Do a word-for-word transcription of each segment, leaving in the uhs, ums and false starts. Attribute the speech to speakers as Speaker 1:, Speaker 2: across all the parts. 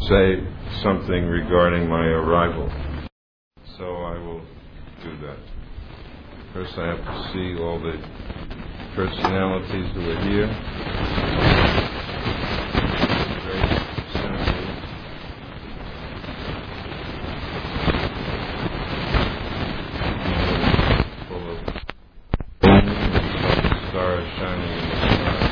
Speaker 1: say something regarding my arrival. So I will do that. First I have to see all the personalities who are here. Great assembly. Full of stars shining in the sky.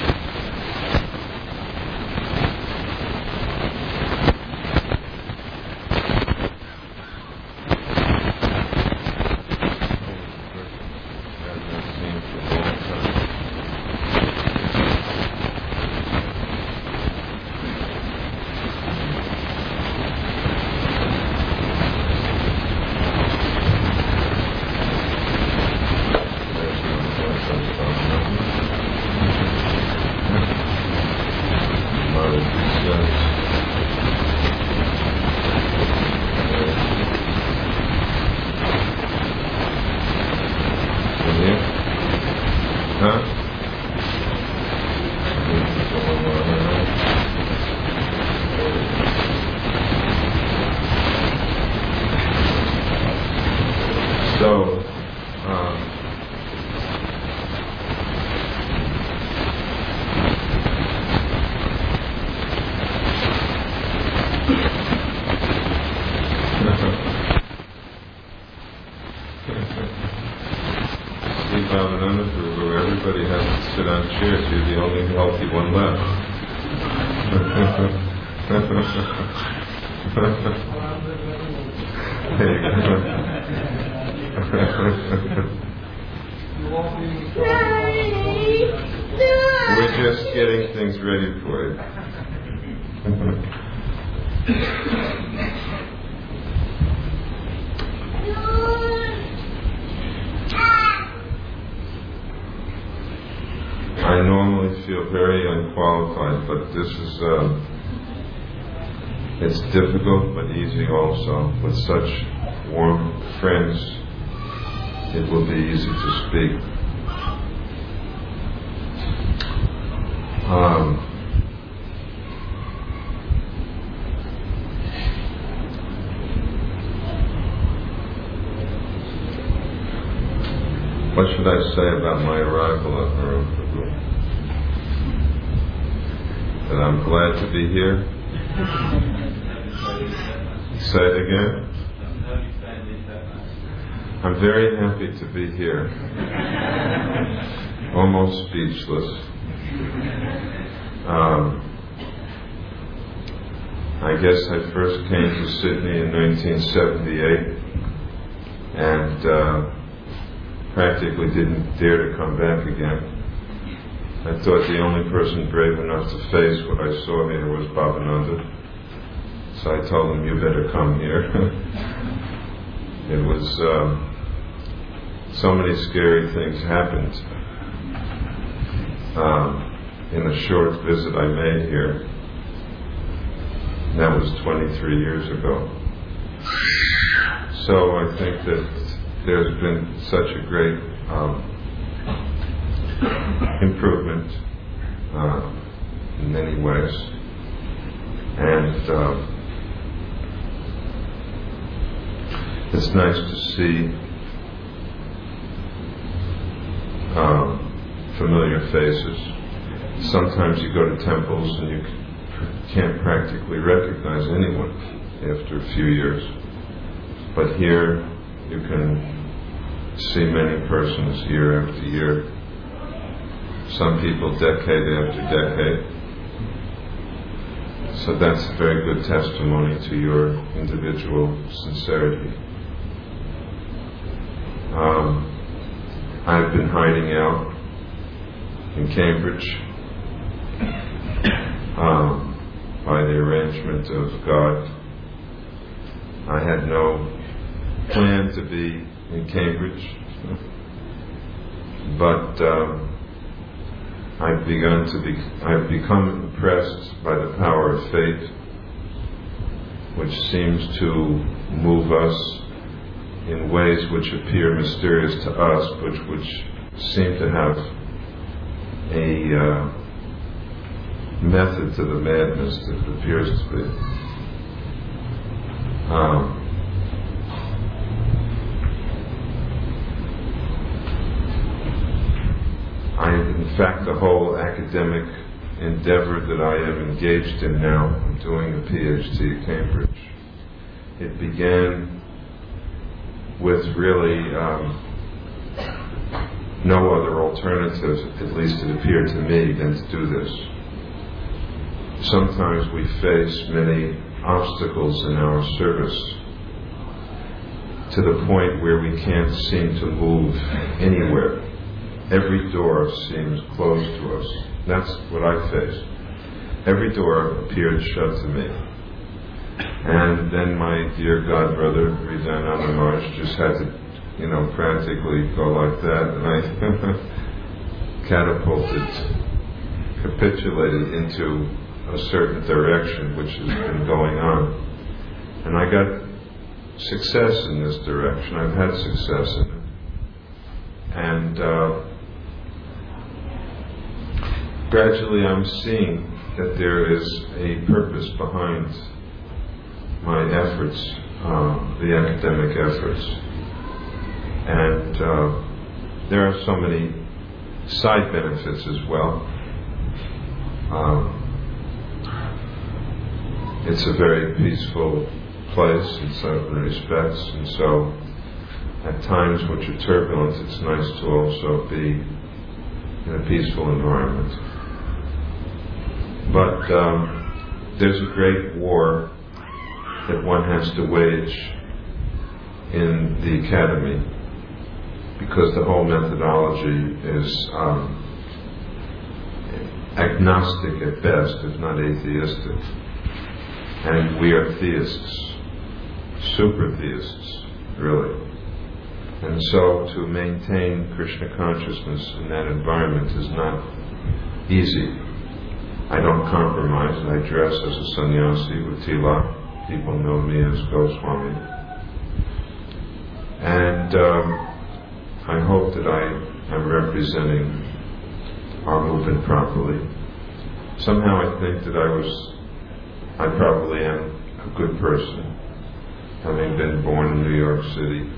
Speaker 1: Everybody has to sit on chairs. You're the only healthy one left. There you go. We're just getting things ready for you. I normally feel very unqualified, but this is, uh, it's difficult but easy also. With such warm friends, it will be easy to speak. Um, what should I say about my arrival at Harumpadu? That I'm glad to be here. Say it again. I'm very happy to be here. Almost speechless. Um, I guess I first came to Sydney in nineteen seventy-eight and uh, practically didn't dare to come back again. I thought the only person brave enough to face what I saw here was Bhavananda. So I told him, you better come here. It was, um, so many scary things happened um, in a short visit I made here. That was twenty-three years ago. So I think that there's been such a great um, improvement uh, in many ways, and uh, it's nice to see uh, familiar faces. Sometimes you go to temples and you can't practically recognize anyone after a few years, but here you can see many persons year after year. Some people decade after decade. So that's a very good testimony to your individual sincerity. Um, I've been hiding out in Cambridge um, by the arrangement of God. I had no plan to be in Cambridge, but um, I've begun to be, I've become impressed by the power of faith, which seems to move us in ways which appear mysterious to us, but which seem to have a uh, method to the madness that it appears to be. Um, I, in fact, the whole academic endeavor that I am engaged in now, I'm doing a PhD at Cambridge. It began with really um, no other alternative, at least it appeared to me, than to do this. Sometimes we face many obstacles in our service to the point where we can't seem to move anywhere. Every door seems closed to us. That's what I faced. Every door appeared shut to me. And then my dear godbrother, Hridayananda Maharaj, just had to, you know, practically go like that, and I catapulted, capitulated into a certain direction which has been going on. And I got success in this direction. I've had success in it. And uh, gradually I'm seeing that there is a purpose behind my efforts, uh, the academic efforts. And uh, there are so many side benefits as well. Um, it's a very peaceful place in certain respects, and so at times which are turbulent, it's nice to also be in a peaceful environment. But um, there's a great war that one has to wage in the academy, because the whole methodology is um, agnostic at best, if not atheistic. And we are theists, super theists, really. And so to maintain Krishna consciousness in that environment is not easy. I don't compromise. I dress as a sannyasi with tilak. People know me as Goswami. And um, I hope that I am representing our movement properly. Somehow I think that I was, I probably am a good person, having been born in New York City,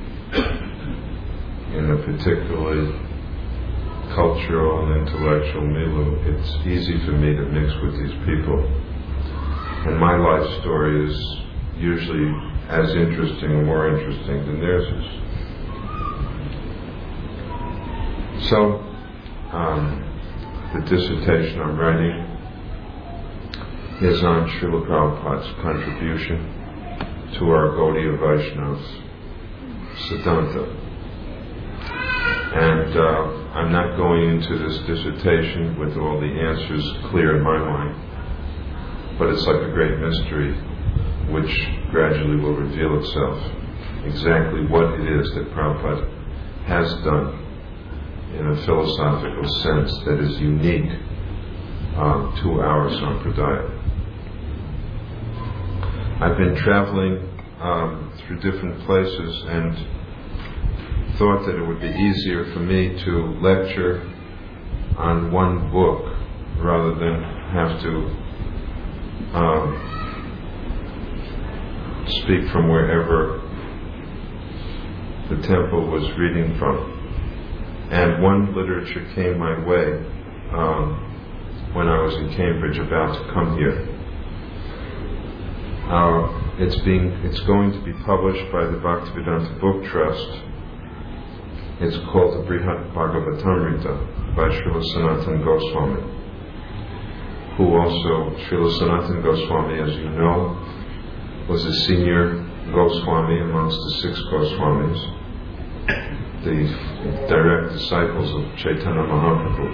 Speaker 1: in a particularly cultural and intellectual milieu. It's easy for me to mix with these people. And my life story is usually as interesting or more interesting than theirs is. So, um, the dissertation I'm writing is on Srila Prabhupada's contribution to our Gaudiya Vaishnavas Siddhanta. And uh, I'm not going into this dissertation with all the answers clear in my mind, but it's like a great mystery which gradually will reveal itself, exactly what it is that Prabhupada has done in a philosophical sense that is unique uh, to our Sampradaya. I've been traveling um, through different places and thought that it would be easier for me to lecture on one book rather than have to um, speak from wherever the temple was reading from. And one literature came my way um, when I was in Cambridge about to come here. Uh, it's being, it's going to be published by the Bhaktivedanta Book Trust. It's called the Brihat Bhagavatamrita by Srila Sanatana Goswami, who also, Srila Sanatana Goswami, as you know, was a senior Goswami amongst the six Goswamis, the direct disciples of Chaitanya Mahaprabhu.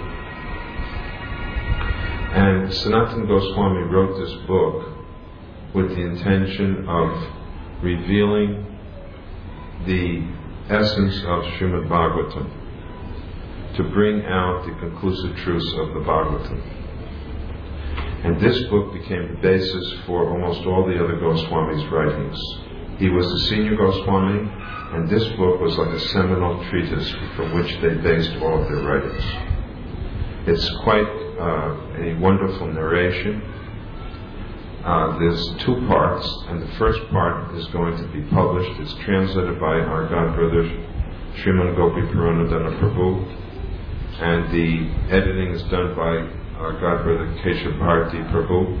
Speaker 1: And Sanatana Goswami wrote this book with the intention of revealing the essence of Srimad Bhagavatam, to bring out the conclusive truths of the Bhagavatam. And this book became the basis for almost all the other Goswamis' writings. He was the senior Goswami, and this book was like a seminal treatise from which they based all of their writings. It's quite uh, a wonderful narration Uh, there's two parts, and the first part is going to be published. It's translated by our God brother Sriman Gopi Puranadana Prabhu, and the editing is done by our God brother Keshav Bharati Prabhu,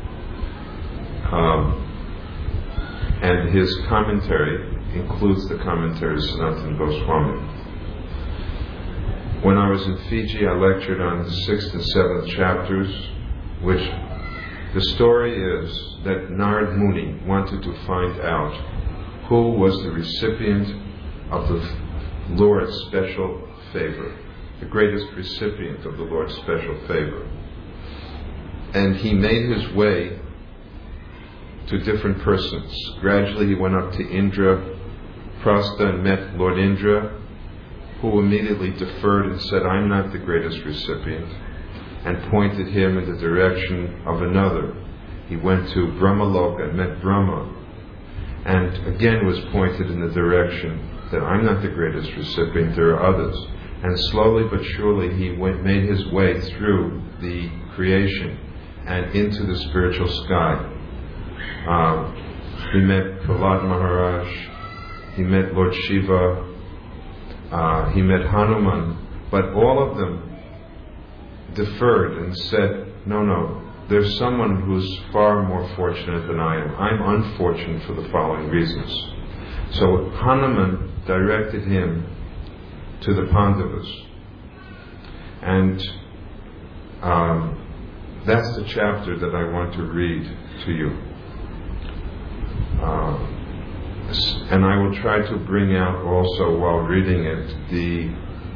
Speaker 1: um, and his commentary includes the commentary of Sanatana Goswami. When I was in Fiji, I lectured on the sixth and seventh chapters, which the story is that Narad Muni wanted to find out who was the recipient of the Lord's special favor, the greatest recipient of the Lord's special favor. And he made his way to different persons. Gradually he went up to Indra Prastha and met Lord Indra, who immediately deferred and said, I'm not the greatest recipient, and pointed him in the direction of another. He went to Brahmaloka and met Brahma, and again was pointed in the direction that I'm not the greatest recipient, there are others. And slowly but surely he went, made his way through the creation and into the spiritual sky. Uh, he met Prahlad Maharaj, he met Lord Shiva, uh, he met Hanuman, but all of them deferred and said, no, no, there's someone who's far more fortunate than I am. I'm unfortunate for the following reasons. So Hanuman directed him to the Pandavas. And um, that's the chapter that I want to read to you. Uh, and I will try to bring out also, while reading it, the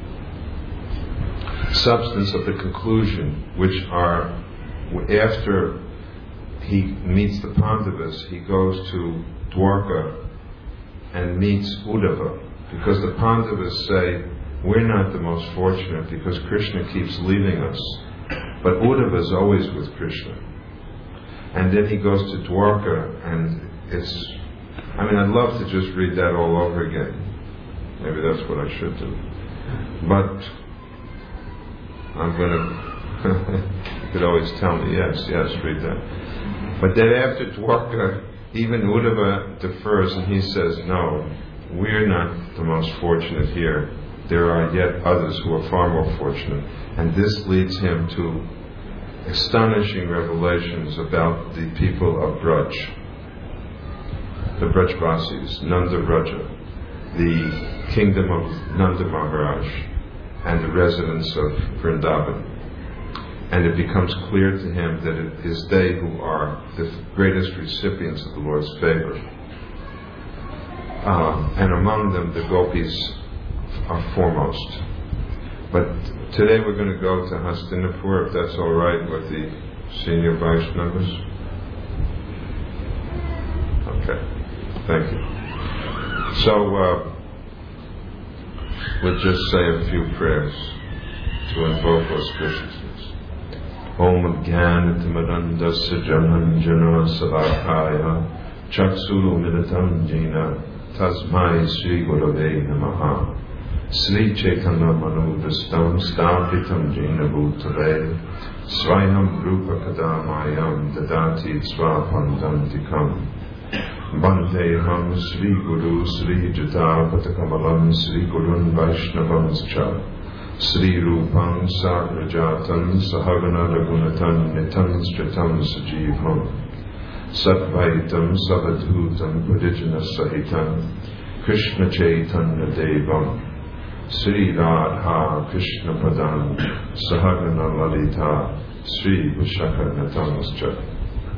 Speaker 1: substance of the conclusion, which are, after he meets the Pandavas, he goes to Dwarka and meets Uddhava, because the Pandavas say, we're not the most fortunate because Krishna keeps leaving us, but Uddhava is always with Krishna. And then he goes to Dwarka, and it's, I mean, I'd love to just read that all over again. Maybe that's what I should do. But I'm going to, you could always tell me, yes, yes, read that. But then after Dwarka, even Uddhava defers and he says, no, we're not the most fortunate here. There are yet others who are far more fortunate. And this leads him to astonishing revelations about the people of Braj, the Brajvasis, Nanda Braja, the kingdom of Nanda Maharaj, and the residents of Vrindavan. And it becomes clear to him that it is they who are the greatest recipients of the Lord's favor. Uh, and among them, the gopis are foremost. But today we're going to go to Hastinapur, if that's all right with the senior Vaishnavas. Okay, thank you. So uh, we'll just say a few prayers to invoke auspiciousness. Om Jnanatimirandasya Jananjana Salakaya Chaksuru Militam Jina Tasmai Sri Gurave Namaha Sri Chaitanya Manubhastam Stapitam Jina Bhutale Swayam Rupa Kadamayam Dadati Swapandantikam Bandeham Sri Guru Sri Jatapatakabalam Sri Gurun Vaishnavamscha Sri Rupam Sagrajatan Sahagana Raghunatan Nitam Stratam Sajivam Satvaitam Savadhutam Pradijana Sahitam Krishna Chaitanya Devam Sri Radha Krishna Padam Sahagana Lalita Sri Vishakanatamscha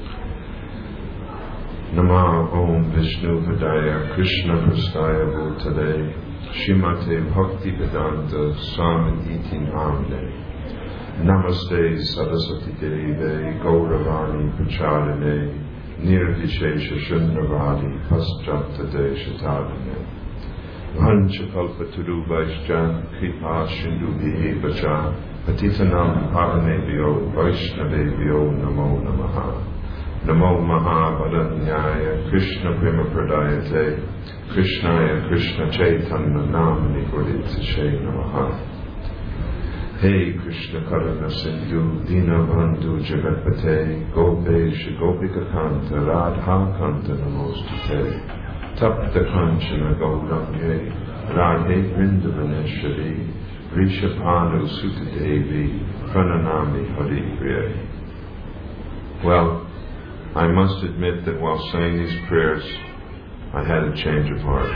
Speaker 1: Nama Om Vishnu Padaya Krishna Prastaya Bhutale Shrimate Bhakti Vedanta Swami Iti Namne Namaste Saraswati Deve Gauravani Pracharane Nirvishesha Shunnavadi Paschata Deshatadane Vancha Kalpaturu Vaishjan Kripa Shindu Bhi Vacha Patitanam Pavanebhyo Vaishnavebhyo Namo Namaha Namo Mahabharanyaya Krishna Prema Pradayate Krishnaya Krishna Chaitanya Namani Guritsashe Namaha Hey Krishna Karuna Sindhu Dinabandhu Jagatpate Gopesh Gopika Kanta Radha Kanta Namostate Tapta Kanchana Gaurange Radhe Vrindavaneshwari Rishabhanu Sutadevi Prananami Haripriya. Well, I must admit that while saying these prayers, I had a change of heart.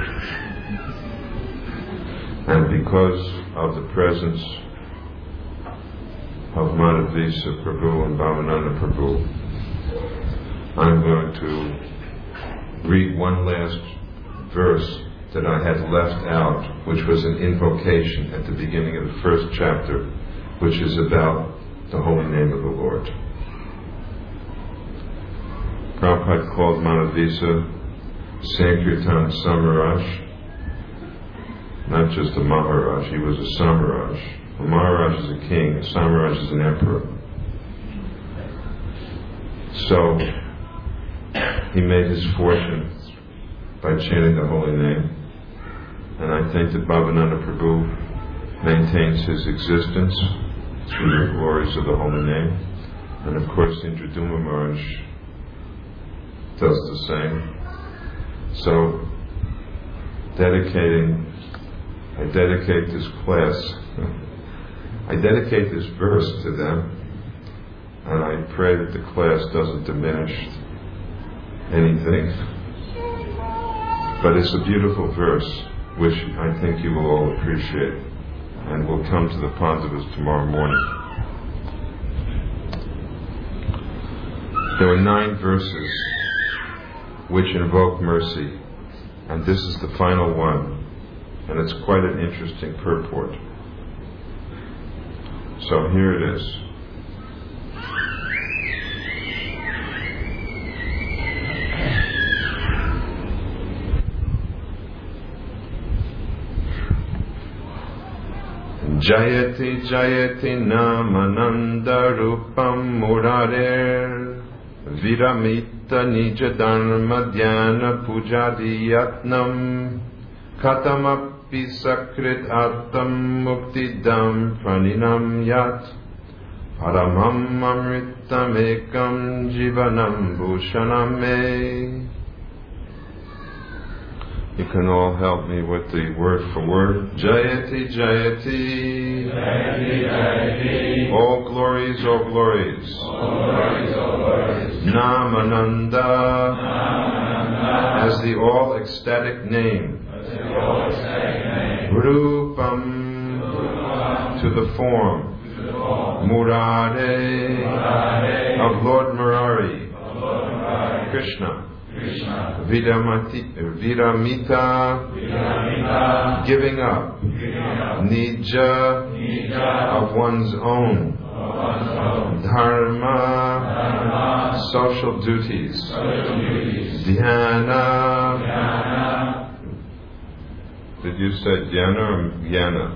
Speaker 1: And because of the presence of Madhavisa Prabhu and Bhavananda Prabhu, I'm going to read one last verse that I had left out, which was an invocation at the beginning of the first chapter, which is about the holy name of the Lord. Prabhupada called Madhavisa Sankirtan Samaraj, not just a Maharaj, he was a Samaraj. A Maharaj is a king, a Samaraj is an emperor. So, he made his fortune by chanting the holy name. And I think that Bhavananda Prabhu maintains his existence through the glories of the holy name. And of course, Indraduma Maharaj does the same. So, dedicating, I dedicate this class, I dedicate this verse to them, and I pray that the class doesn't diminish anything. But it's a beautiful verse, which I think you will all appreciate, and we'll come to the Pandavas tomorrow morning. There were nine verses which invoke mercy, and this is the final one, and it's quite an interesting purport. So here it is. Jayati Jayati Namananda Rupam Murarer Viramita Nija Dharma Dhyana Pujadi Yatnam Katamapi Sakrit Artam Muktidam Praninam Yat Paramam Amritam Ekam Jivanam Bhushaname. You can all help me with the word for word. Jayati, Jayati. Jayati, Jayati. All glories, all glories. All glories, all glories. Namananda. Namananda. As the all ecstatic name. As the all ecstatic name. Rupam. Rupam. To the form. To the form. Murare. Murare. Of Lord Murari. Of Lord Murari. Krishna. Krishna. Vidamati, viramita, viramita, giving up, giving up. Nija, Nija, of one's own, of one's own. Dharma, Dharma, social duties, social duties. Dhyana, Dhyana. Did you say dhyana or dhyana?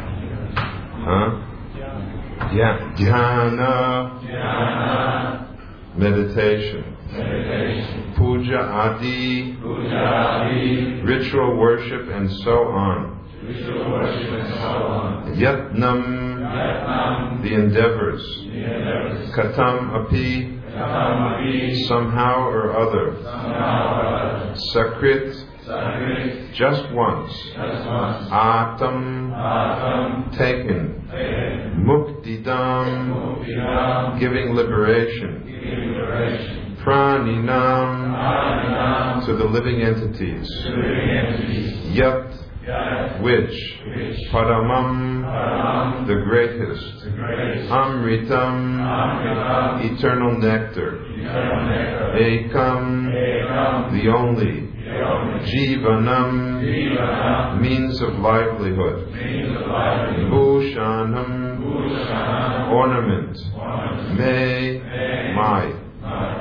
Speaker 1: Huh? Dhyana. Dhyana, Dhyana. Meditation. Meditation. Puja adi, Puja adi, ritual worship and so on. Ritual worship and so on. Yatnam, Yatnam, the endeavors. The endeavors. Katam api, Katam api, somehow or other. Somehow or other. Sakrit, Sakrit, just once. Just once. Atam, Atam, taken. Taken. Muktidam, Muktidam, giving liberation. Giving liberation. Praninam, Praninam, to the living entities. To the living entities. Yat, Yat, which, which. Paramam, Paramam, the greatest. The greatest. Amritam, Amritam, eternal nectar. Eternal nectar. Ekam, Ekam, the only. The only. Jivanam, Jivanam, means of livelihood. Means of livelihood. Bhushanam, Bhushanam, ornament. Ornament. May, May, my. my.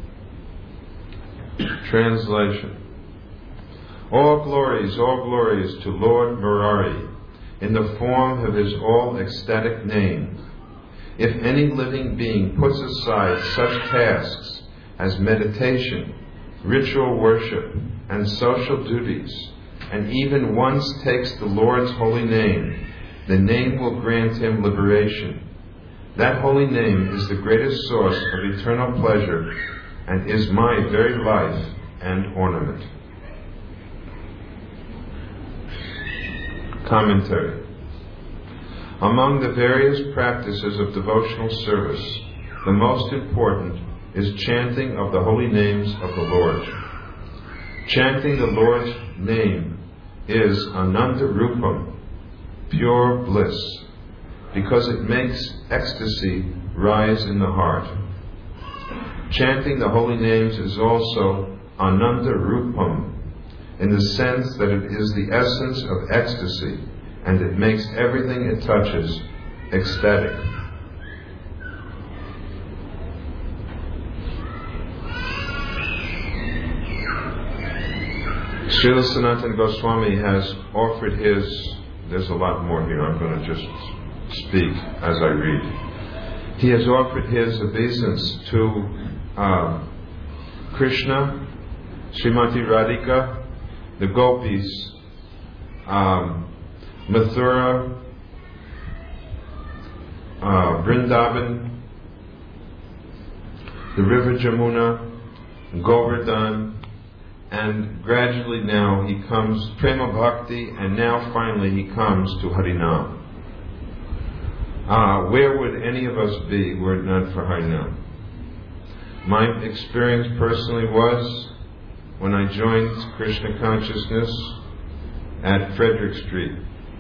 Speaker 1: Translation. All glories, all glories to Lord Murari in the form of his all ecstatic name. If any living being puts aside such tasks as meditation, ritual worship, and social duties, and even once takes the Lord's holy name, The name will grant him liberation. That holy name is the greatest source of eternal pleasure and is my very life and ornament. Commentary. Among the various practices of devotional service, the most important is chanting of the holy names of the Lord. Chanting the Lord's name is Ananda Rupam, pure bliss, because it makes ecstasy rise in the heart. Chanting the holy names is also Ananda Rupam, in the sense that it is the essence of ecstasy, and it makes everything it touches ecstatic. Srila Sanatana Goswami has offered his, there's a lot more here, I'm going to just speak as I read. He has offered his obeisance to uh, Krishna, Srimati Radhika, the gopis, um, Mathura, uh, Vrindavan, the river Jamuna, Govardhan, and gradually now he comes Prema Bhakti, and now finally he comes to Harinam. Uh, where would any of us be were it not for Harinam? My experience personally was when I joined Krishna Consciousness at Frederick Street,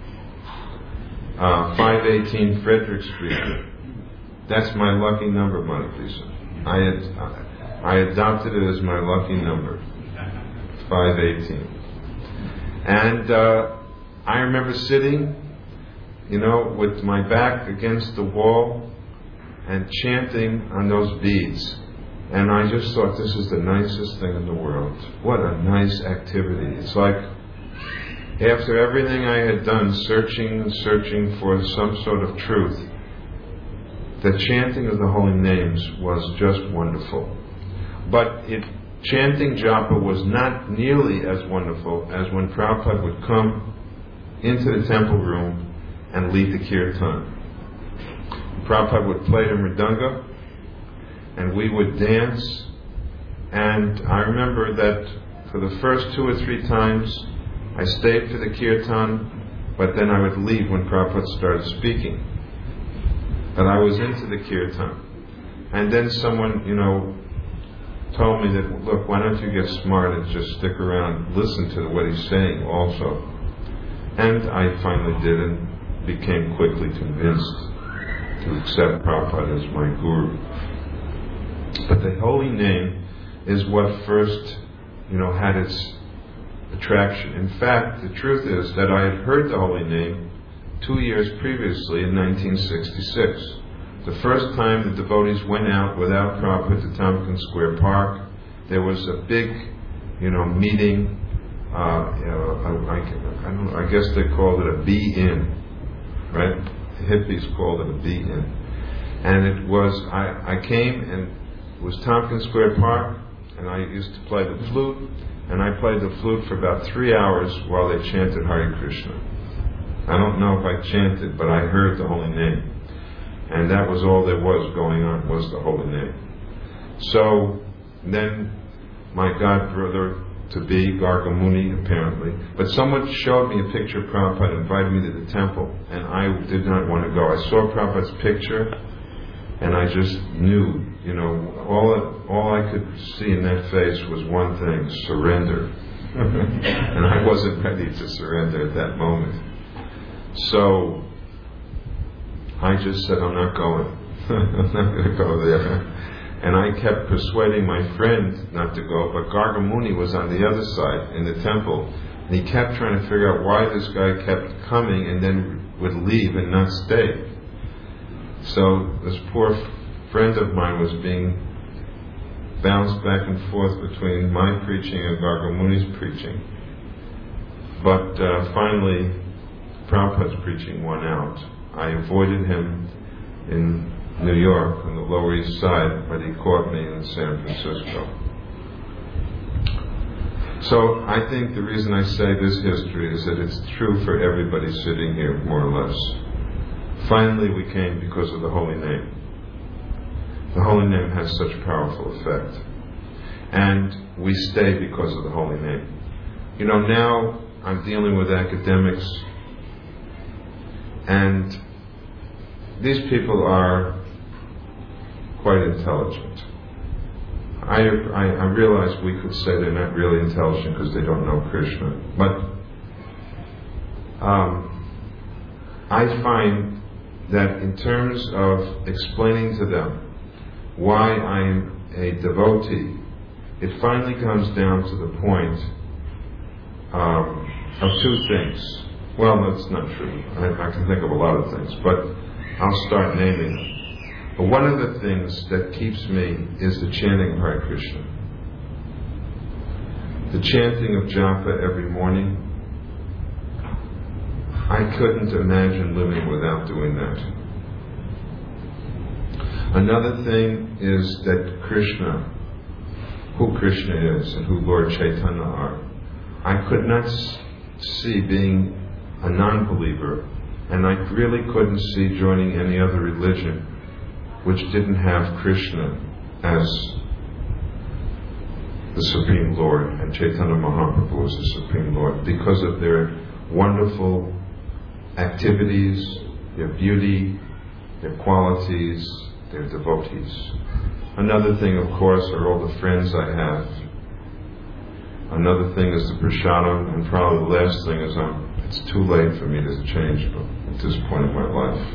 Speaker 1: uh, five eighteen Frederick Street. That's my lucky number, Mother Lisa. I had, I adopted it as my lucky number, five eighteen. And uh, I remember sitting, you know, with my back against the wall and chanting on those beads. And I just thought, this is the nicest thing in the world. What a nice activity. It's like, after everything I had done, searching and searching for some sort of truth, the chanting of the holy names was just wonderful. But it, chanting japa was not nearly as wonderful as when Prabhupada would come into the temple room and lead the kirtan. Prabhupada would play the mridanga, and we would dance. And I remember that for the first two or three times, I stayed for the kirtan, but then I would leave when Prabhupada started speaking. But I was into the kirtan. And then someone, you know, told me that, look, why don't you get smart and just stick around, listen to what he's saying also. And I finally did, and became quickly convinced to accept Prabhupada as my guru. But the holy name is what first, you know, had its attraction. In fact, the truth is that I had heard the holy name two years previously in nineteen sixty-six. The first time the devotees went out without Prabhupada to Tompkins Square Park, there was a big, you know, meeting. Uh, you know, I, I, I, don't know, I guess they called it a be-in, right? The hippies called it a be-in. And it was, I, I came and it was Tompkins Square Park, and I used to play the flute, and I played the flute for about three hours while they chanted Hare Krishna. I don't know if I chanted, but I heard the holy name. And that was all there was going on, was the holy name. So then my god brother to be, Gargamuni apparently, but someone showed me a picture of Prabhupada, invited me to the temple, and I did not want to go. I saw Prabhupada's picture, and I just knew, you know, all all I could see in that face was one thing: surrender. And I wasn't ready to surrender at that moment. So I just said, I'm not going. I'm not going to go there. And I kept persuading my friend not to go, but Gargamuni was on the other side in the temple, and he kept trying to figure out why this guy kept coming and then would leave and not stay. So this poor friend of mine was being bounced back and forth between my preaching and Gargamuni's preaching. But uh, finally, Prabhupada's preaching won out. I avoided him in New York on the Lower East Side, but he caught me in San Francisco. So I think the reason I say this history is that it's true for everybody sitting here, more or less. Finally we came because of the holy name. The holy name has such powerful effect. And we stay because of the holy name. You know, now I'm dealing with academics, and these people are quite intelligent. I, I, I realize we could say they're not really intelligent because they don't know Krishna. But um, I find that in terms of explaining to them why I'm a devotee, it finally comes down to the point um, of two things. Well, that's not true. I, I can think of a lot of things, but I'll start naming them. But one of the things that keeps me is the chanting of Hare Krishna. The chanting of japa every morning. I couldn't imagine living without doing that. Another thing is that Krishna, who Krishna is and who Lord Chaitanya are, I could not see being a non-believer, and I really couldn't see joining any other religion which didn't have Krishna as the Supreme Lord and Chaitanya Mahaprabhu as the Supreme Lord, because of their wonderful activities, their beauty, their qualities, their devotees. Another thing, of course, are all the friends I have. Another thing is the prasadam, and probably the last thing is I'm, it's too late for me to change at this point in my life.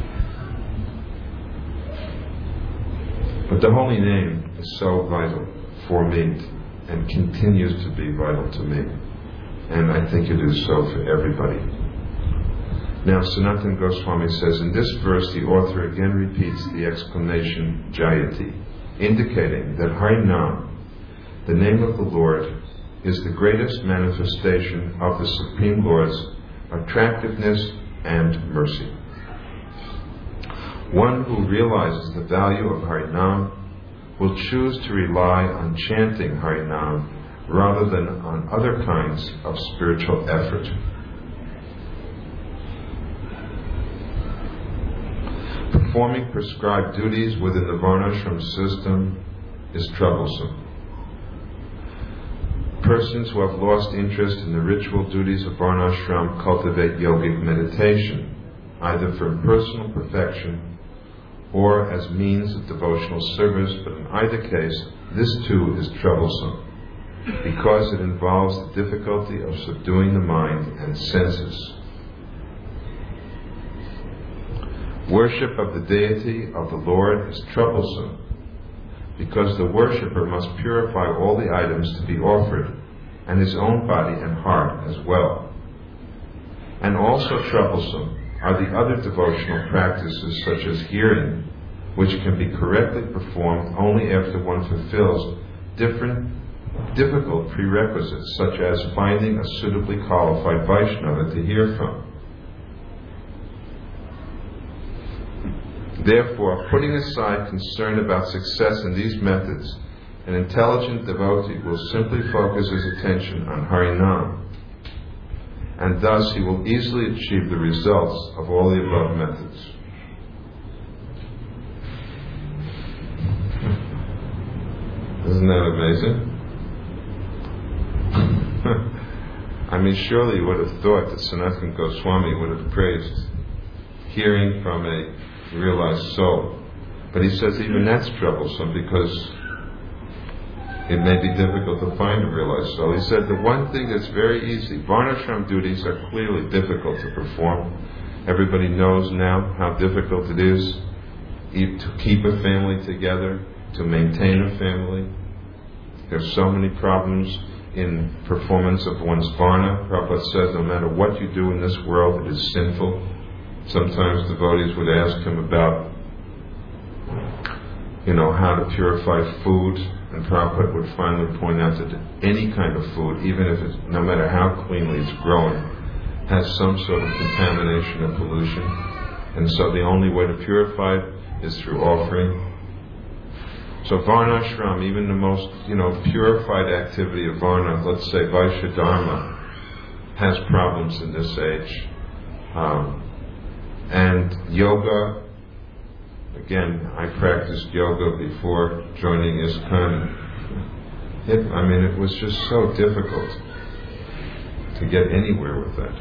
Speaker 1: But the holy name is so vital for me and continues to be vital to me. And I think it is so for everybody. Now, Sanatana Goswami says, in this verse the author again repeats the exclamation Jayati, indicating that Harinam, the name of the Lord, is the greatest manifestation of the Supreme Lord's attractiveness and mercy. One who realizes the value of Harinam will choose to rely on chanting Harinam rather than on other kinds of spiritual effort. Performing prescribed duties within the Varnashram system is troublesome. Persons who have lost interest in the ritual duties of Varnashram cultivate yogic meditation, either for personal perfection or as means of devotional service, but in either case, this too is troublesome, because it involves the difficulty of subduing the mind and senses. Worship of the deity of the Lord is troublesome, because the worshipper must purify all the items to be offered, and his own body and heart as well. And also troublesome are the other devotional practices such as hearing, which can be correctly performed only after one fulfills different difficult prerequisites, such as finding a suitably qualified Vaishnava to hear from. Therefore, putting aside concern about success in these methods, an intelligent devotee will simply focus his attention on Harinam, and thus he will easily achieve the results of all the above methods. Isn't that amazing? I mean, surely you would have thought that Sanatana Goswami would have praised hearing from a realized soul. But he says even that's troublesome because it may be difficult to find a realized soul. He said the one thing that's very easy, Varnashram duties are clearly difficult to perform. Everybody knows now how difficult it is to keep a family together, to maintain a family. There's so many problems in performance of one's Varna. Prabhupada says no matter what you do in this world, it is sinful. Sometimes devotees would ask him about, you know, how to purify food, and Prabhupada would finally point out that any kind of food, even if it's, no matter how cleanly it's grown, has some sort of contamination and pollution. And so the only way to purify it is through offering. So Varnashram, even the most, you know, purified activity of Varna, let's say Vaishya Dharma, has problems in this age. Um, and yoga, again, I practiced yoga before joining ISKCON. It, I mean, it was just so difficult to get anywhere with that.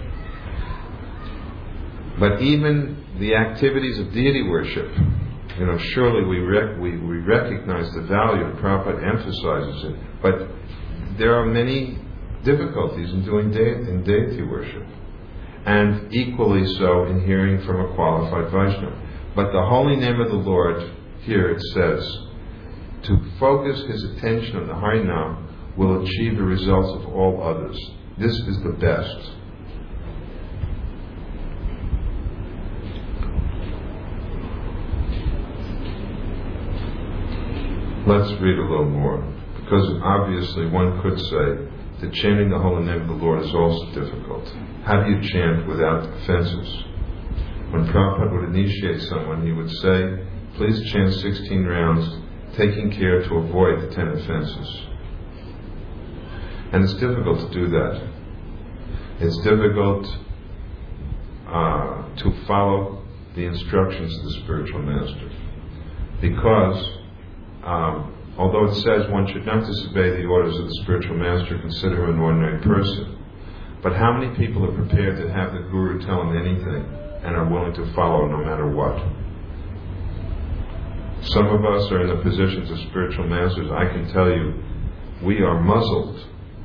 Speaker 1: But even the activities of deity worship, you know, surely we, rec- we, we recognize the value, and Prabhupada emphasizes it, but there are many difficulties in doing de- in deity worship, and equally so in hearing from a qualified Vaishnava. But the holy name of the Lord, here it says, to focus his attention on the Harinam will achieve the results of all others. This is the best. Let's read a little more, because obviously one could say that chanting the holy name of the Lord is also difficult. How do you chant without offenses? When Prabhupada would initiate someone, he would say, please chant sixteen rounds, taking care to avoid the ten offenses. And it's difficult to do that. It's difficult uh, to follow the instructions of the spiritual master, because Um, although it says one should not disobey the orders of the spiritual master, consider him an ordinary person. But how many people are prepared to have the Guru tell them anything and are willing to follow no matter what? Some of us are in the positions of spiritual masters. I can tell you, we are muzzled.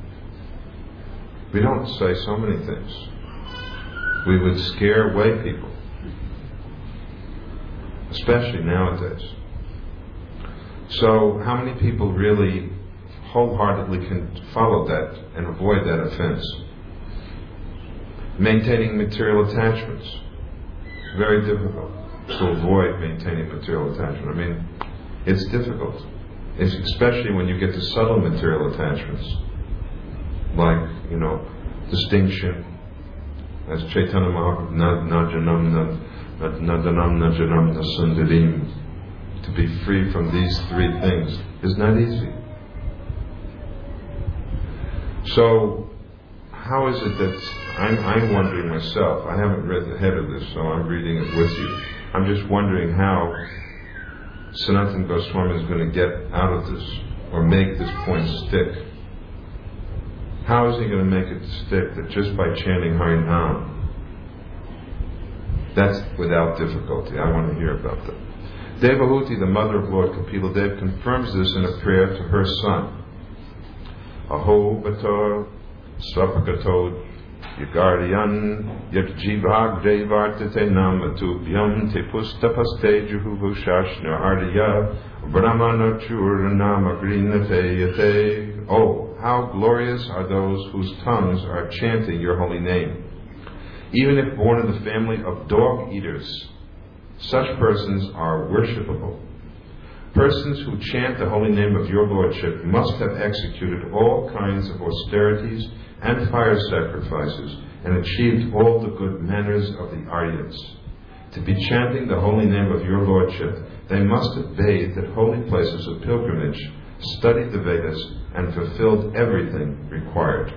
Speaker 1: We don't say so many things. We would scare away people, especially nowadays. So how many people really wholeheartedly can follow that and avoid that offense? Maintaining material attachments. Very difficult to avoid maintaining material attachment. I mean, it's difficult. It's especially when you get to subtle material attachments. Like, you know, distinction. As Chaitanya Mahaprabhu, Najanam Nadanam Najanam Nasundarim. To be free from these three things is not easy. So, how is it that I'm, I'm wondering myself? I haven't read the head of this, so I'm reading it with you. I'm just wondering how Sanatana Goswami is going to get out of this or make this point stick. How is he going to make it stick that just by chanting Harinam, that's without difficulty? I want to hear about that. Devahuti, the mother of Lord Kapila Dev, confirms this in a prayer to her son. Aho Bator Swapakato Yagardiyan Yakjivag Devartate Namatubhyam Te Pustapaste Juhuvushashna Ardiya Brahmana Churanamagrina Yate. Oh, how glorious are those whose tongues are chanting your holy name. Even if born in the family of dog eaters, such persons are worshipable. Persons who chant the holy name of your Lordship must have executed all kinds of austerities and fire sacrifices and achieved all the good manners of the Aryans. To be chanting the holy name of your Lordship, they must have bathed at holy places of pilgrimage, studied the Vedas, and fulfilled everything required.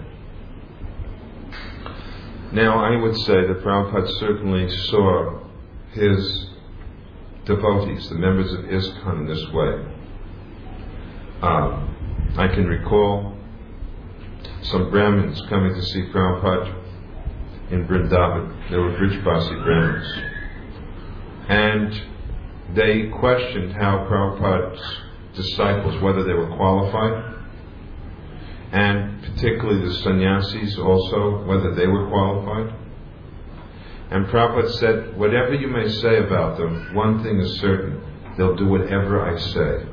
Speaker 1: Now, I would say that Prabhupada certainly saw his devotees, the members of ISKCON, in this way. Um, I can recall some Brahmins coming to see Prabhupada in Vrindavan. They were Brijbasi Brahmins. And they questioned how Prabhupada's disciples, whether they were qualified, and particularly the sannyasis also, whether they were qualified. And Prabhupada said, whatever you may say about them, one thing is certain, they'll do whatever I say.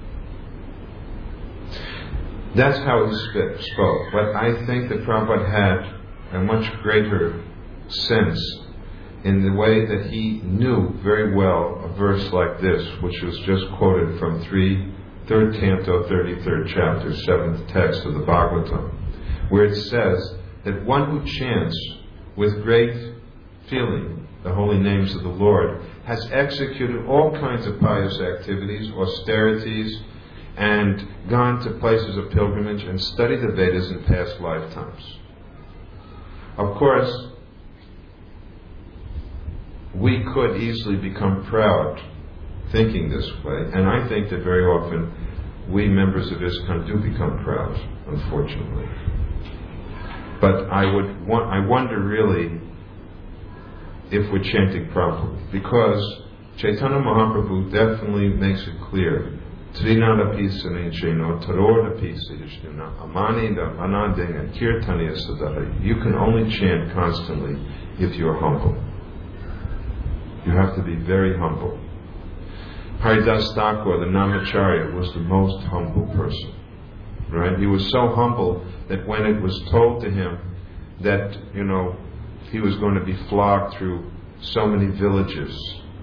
Speaker 1: That's how he sp- spoke. But I think that Prabhupada had a much greater sense in the way that he knew very well a verse like this, which was just quoted from three, third canto, thirty-third chapter, seventh text of the Bhagavatam, where it says that one who chants with great feeling the holy names of the Lord has executed all kinds of pious activities, austerities, and gone to places of pilgrimage and studied the Vedas in past lifetimes. Of course, we could easily become proud thinking this way, and I think that very often we members of ISKCON do become proud, unfortunately. But I would want, I wonder really if we're chanting properly, because Chaitanya Mahaprabhu definitely makes it clear. Trinada pisa necheno, taroda pisa ishnuna, amanida anandinga, kirtaniya sadhari. You can only chant constantly if you're humble. You have to be very humble. Haridas Thakur, the Namacharya, was the most humble person. Right? He was so humble that when it was told to him that, you know, he was going to be flogged through so many villages,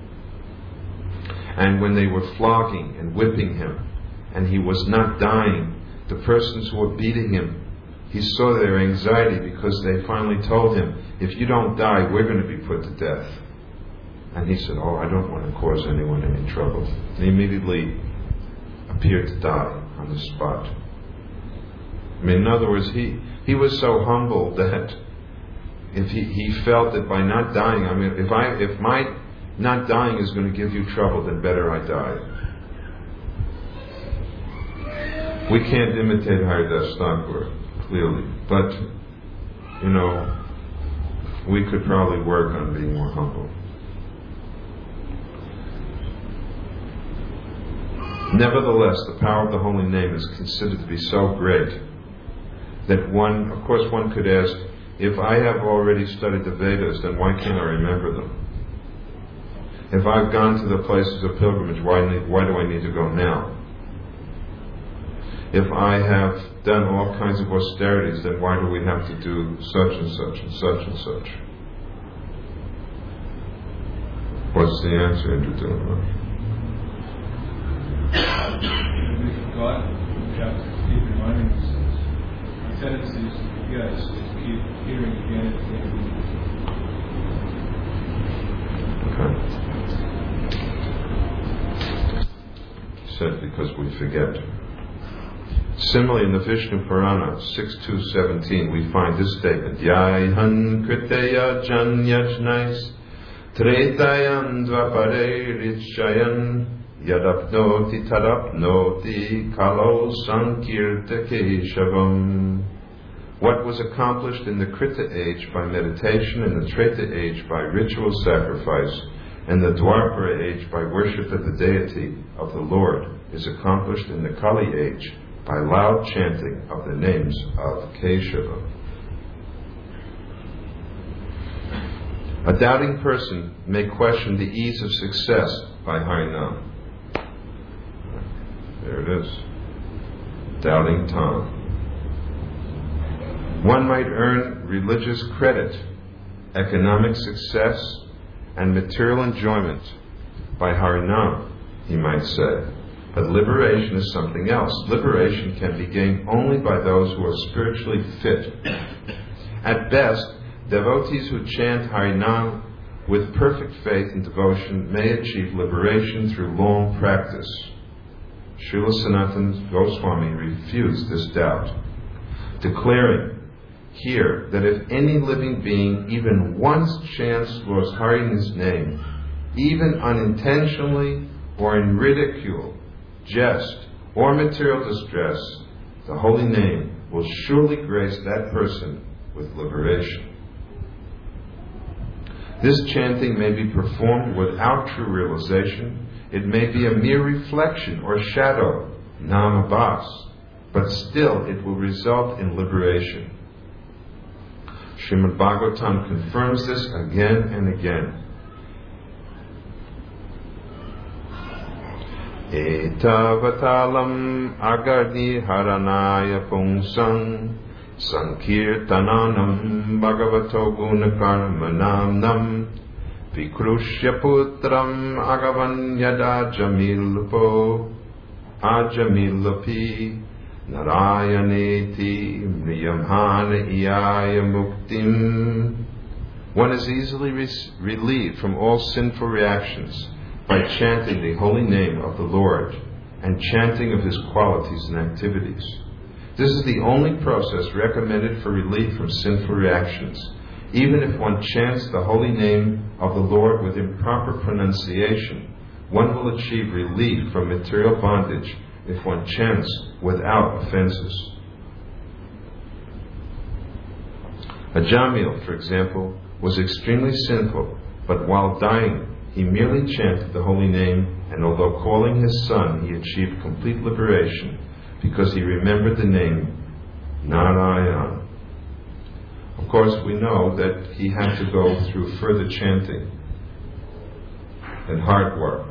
Speaker 1: and when they were flogging and whipping him, and he was not dying, the persons who were beating him, he saw their anxiety because they finally told him, if you don't die, we're going to be put to death. And he said, oh, I don't want to cause anyone any trouble. And he immediately appeared to die on the spot. I mean, in other words, he, he was so humble that if he, he felt that by not dying, I mean, if I if my not dying is going to give you trouble, then better I die. We can't imitate Haridas Thakur, clearly, but, you know, we could probably work on being more humble. Nevertheless, the power of the holy name is considered to be so great that one, of course, one could ask, if I have already studied the Vedas, then why can't I remember them? If I've gone to the places of pilgrimage, why, need, why do I need to go now? If I have done all kinds of austerities, then why do we have to do such and such and such and such? What's the answer, Indra?
Speaker 2: We forgot, we have to keep reminding ourselves. Our tendency is to forget, so to keep hearing again and again.
Speaker 1: Okay. He said because we forget. Similarly, in the Vishnu Purana, six two seventeen, we find this statement: Yahan kriteya jan yajnais tretayan dvapare richayan yadapnoti tadapnoti kalo sankirta keshavam. What was accomplished in the Krita age by meditation, in the Treta age by ritual sacrifice, and the Dwapara age by worship of the deity of the Lord, is accomplished in the Kali age by loud chanting of the names of Keshava. A doubting person may question the ease of success by Harinam. There it is. Doubting Tom. One might earn religious credit, economic success, and material enjoyment by Harinam, he might say. But liberation is something else. Liberation can be gained only by those who are spiritually fit. At best, devotees who chant Harinam with perfect faith and devotion may achieve liberation through long practice. Srila Sanatana Goswami refused this doubt, declaring here that if any living being even once chants Lord Hari's name, even unintentionally or in ridicule, jest, or material distress, the holy name will surely grace that person with liberation. This chanting may be performed without true realization. It may be a mere reflection or shadow, namabhas, but still it will result in liberation. Srimad Bhagavatam confirms this again and again. Etavatalam agarni haranaya pungsang sankirtananam bhagavato gunakarmanam nam vikrushya putram agavan yada jamilpo ajamilapi narayaneti mriyamhana iyaya muktim. One is easily re- relieved from all sinful reactions by chanting the holy name of the Lord, and chanting of His qualities and activities. This is the only process recommended for relief from sinful reactions. Even if one chants the holy name of the Lord with improper pronunciation, one will achieve relief from material bondage if one chants without offenses. Ajamil, for example, was extremely sinful, but while dying, he merely chanted the holy name, and although calling his son, he achieved complete liberation because he remembered the name Narayan. Of course, we know that he had to go through further chanting and hard work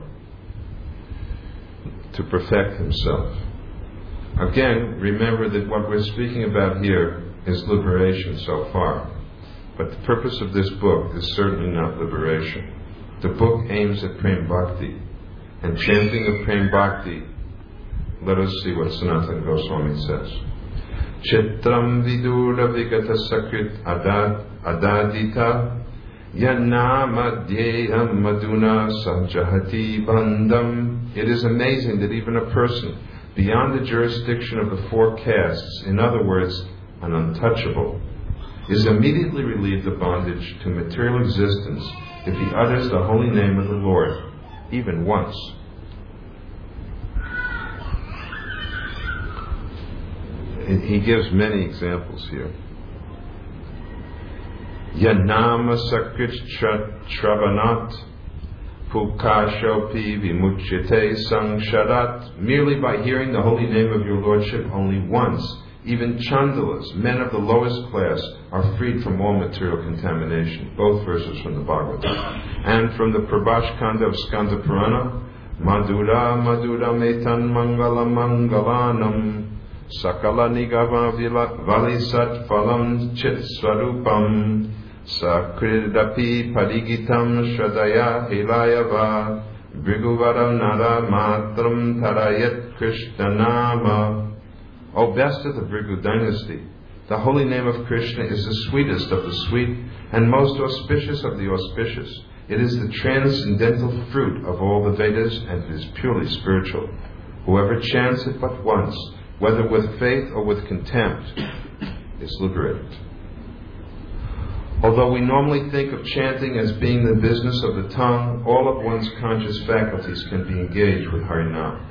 Speaker 1: to perfect himself. Again, remember that what we're speaking about here is liberation so far. But the purpose of this book is certainly not liberation. The book aims at Prem Bhakti. And chanting of Prem Bhakti, let us see what Sanatana Goswami says. Chitram vidura vigata sakrit adadita yanama dhyayam maduna sanjahati bandam. It is amazing that even a person beyond the jurisdiction of the four castes, in other words, an untouchable, is immediately relieved of bondage to material existence if he utters the holy name of the Lord, even once. He gives many examples here. Yanama sakrit travanat pukashopi vimuchyate sangsharat. Merely by hearing the holy name of your Lordship only once, even chandalas, men of the lowest class, are freed from all material contamination. Both verses from the Bhagavatam. And from the Prabhash Kanda of Skanda Purana, Madhura Madhura Metan Mangala Mangalanam Sakala Nigava Valisat Phalam Chit Swarupam Sakridapi Padigitam Shradaya Hilayava Briguvara Nara Matram Tarayat Krishnanama. O best of the Bhrigu dynasty, the holy name of Krishna is the sweetest of the sweet and most auspicious of the auspicious. It is the transcendental fruit of all the Vedas, and it is purely spiritual. Whoever chants it but once, whether with faith or with contempt, is liberated. Although we normally think of chanting as being the business of the tongue, all of one's conscious faculties can be engaged with Harinam.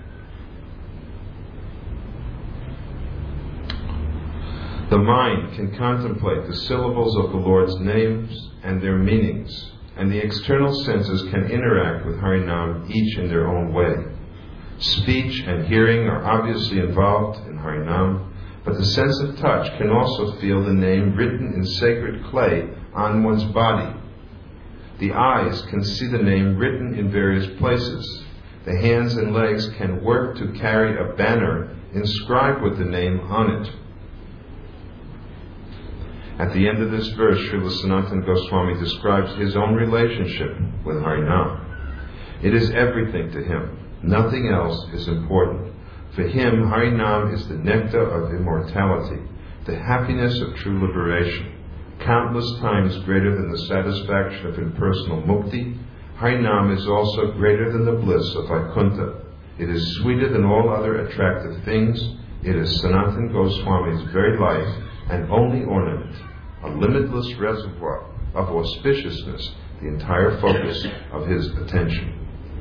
Speaker 1: The mind can contemplate the syllables of the Lord's names and their meanings, and the external senses can interact with Harinam, each in their own way. Speech and hearing are obviously involved in Harinam, but the sense of touch can also feel the name written in sacred clay on one's body. The eyes can see the name written in various places. The hands and legs can work to carry a banner inscribed with the name on it. At the end of this verse, Srila Sanatana Goswami describes his own relationship with Harinam. It is everything to him. Nothing else is important. For him, Harinam is the nectar of immortality, the happiness of true liberation. Countless times greater than the satisfaction of impersonal mukti, Harinam is also greater than the bliss of Vaikuntha. It is sweeter than all other attractive things. It is Sanatana Goswami's very life and only ornament, a limitless reservoir of auspiciousness, the entire focus of his attention.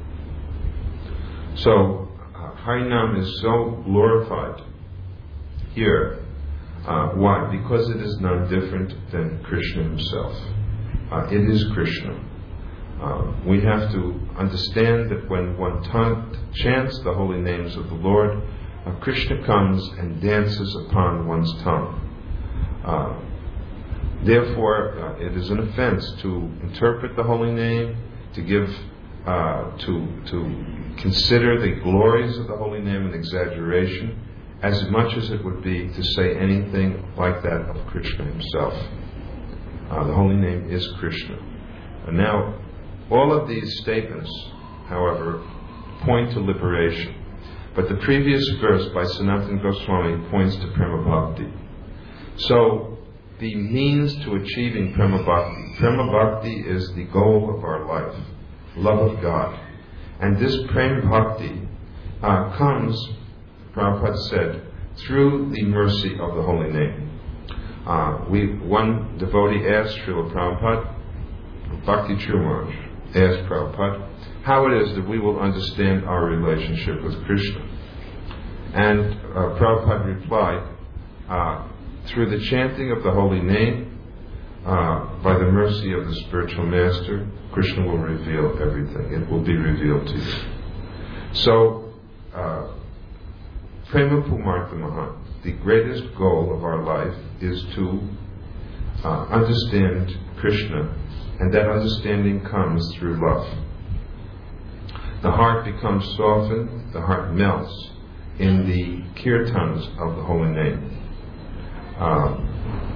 Speaker 1: So, uh, Harinam is so glorified here. Uh, why? Because it is none different than Krishna himself. Uh, it is Krishna. Uh, we have to understand that when one t- chants the holy names of the Lord, uh, Krishna comes and dances upon one's tongue. Uh, therefore, uh, it is an offense to interpret the holy name, to give, uh, to to consider the glories of the holy name an exaggeration, as much as it would be to say anything like that of Krishna himself. Uh, the holy name is Krishna. And now, all of these statements, however, point to liberation. But the previous verse by Sanatana Goswami points to Prema Bhakti. So, the means to achieving Prema Bhakti. Prema Bhakti is the goal of our life. Love of God. And this Prema Bhakti uh, comes, Prabhupada said, through the mercy of the holy name. Uh, we, one devotee asked Srila Prabhupada, Bhakti Chumaj asked Prabhupada, how it is that we will understand our relationship with Krishna. And uh, Prabhupada replied, uh, through the chanting of the holy name, uh, by the mercy of the spiritual master, Krishna will reveal everything. It will be revealed to you. So, uh, Prema Pumartha Mahan, the greatest goal of our life is to uh, understand Krishna, and that understanding comes through love. The heart becomes softened, the heart melts in the kirtans of the holy name. Um,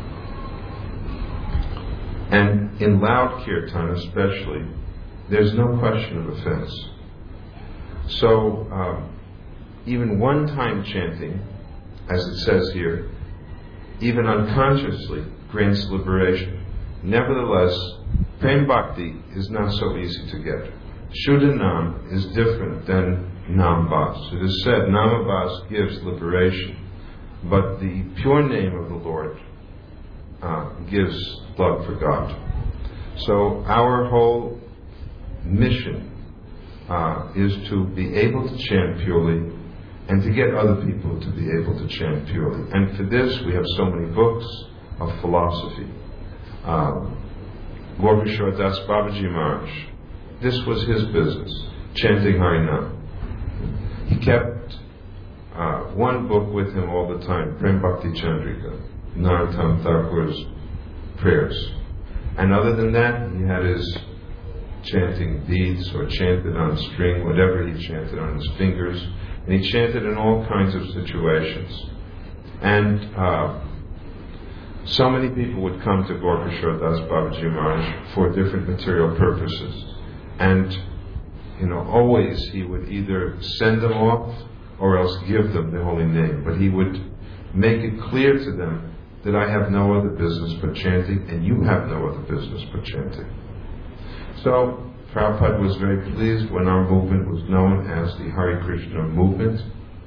Speaker 1: and in loud kirtan especially, there's no question of offense. So, um, even one-time chanting, as it says here, even unconsciously grants liberation. Nevertheless, Prem Bhakti is not so easy to get. Shuddha Nam is different than Nam Bas. It is said Nama Bas gives liberation, but the pure name of the Lord uh, gives love for God. So our whole mission uh, is to be able to chant purely and to get other people to be able to chant purely. And for this, we have so many books of philosophy. Um, Gorkishore Das Babaji Maharaj, this was his business, chanting Harinam. He kept uh, one book with him all the time, Prem Bhakti Chandrika, Narottam Thakur's prayers. And other than that, he had his chanting beads or chanted on string, whatever he chanted on his fingers. And he chanted in all kinds of situations. And uh, so many people would come to Gorkishore Das Babaji Maharaj for different material purposes. And, you know, always he would either send them off or else give them the holy name. But he would make it clear to them that I have no other business but chanting, and you have no other business but chanting. So, Prabhupada was very pleased when our movement was known as the Hare Krishna movement.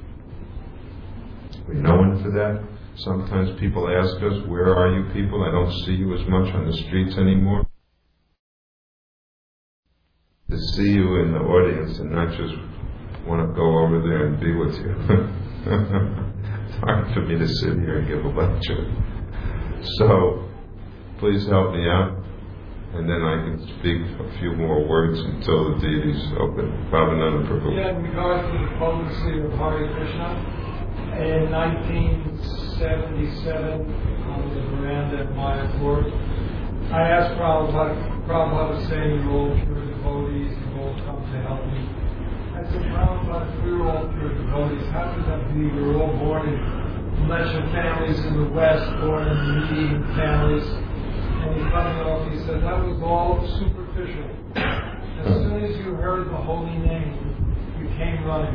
Speaker 1: We're known for that. Sometimes people ask us, where are you people? I don't see you as much on the streets anymore. To see you in the audience and not just want to go over there and be with you. It's hard for me to sit here and give a lecture. So, please help me out. And then I can speak a few more words until the deities open. Bhavananda Prabhu.
Speaker 3: Yeah, in regards to the potency of Hare Krishna, in nineteen seventy-seven, on the veranda at Mayapur, I asked Prabhupada, Prabhupada was saying, you're all pure devotees, you've all come to help me. I said, Prabhupada, we were all pure devotees. How could that be? We were all born in Lesser families in the West, born in Indian families. And he cut me off. He said, that was all superficial. As soon as you heard the holy name, you came running.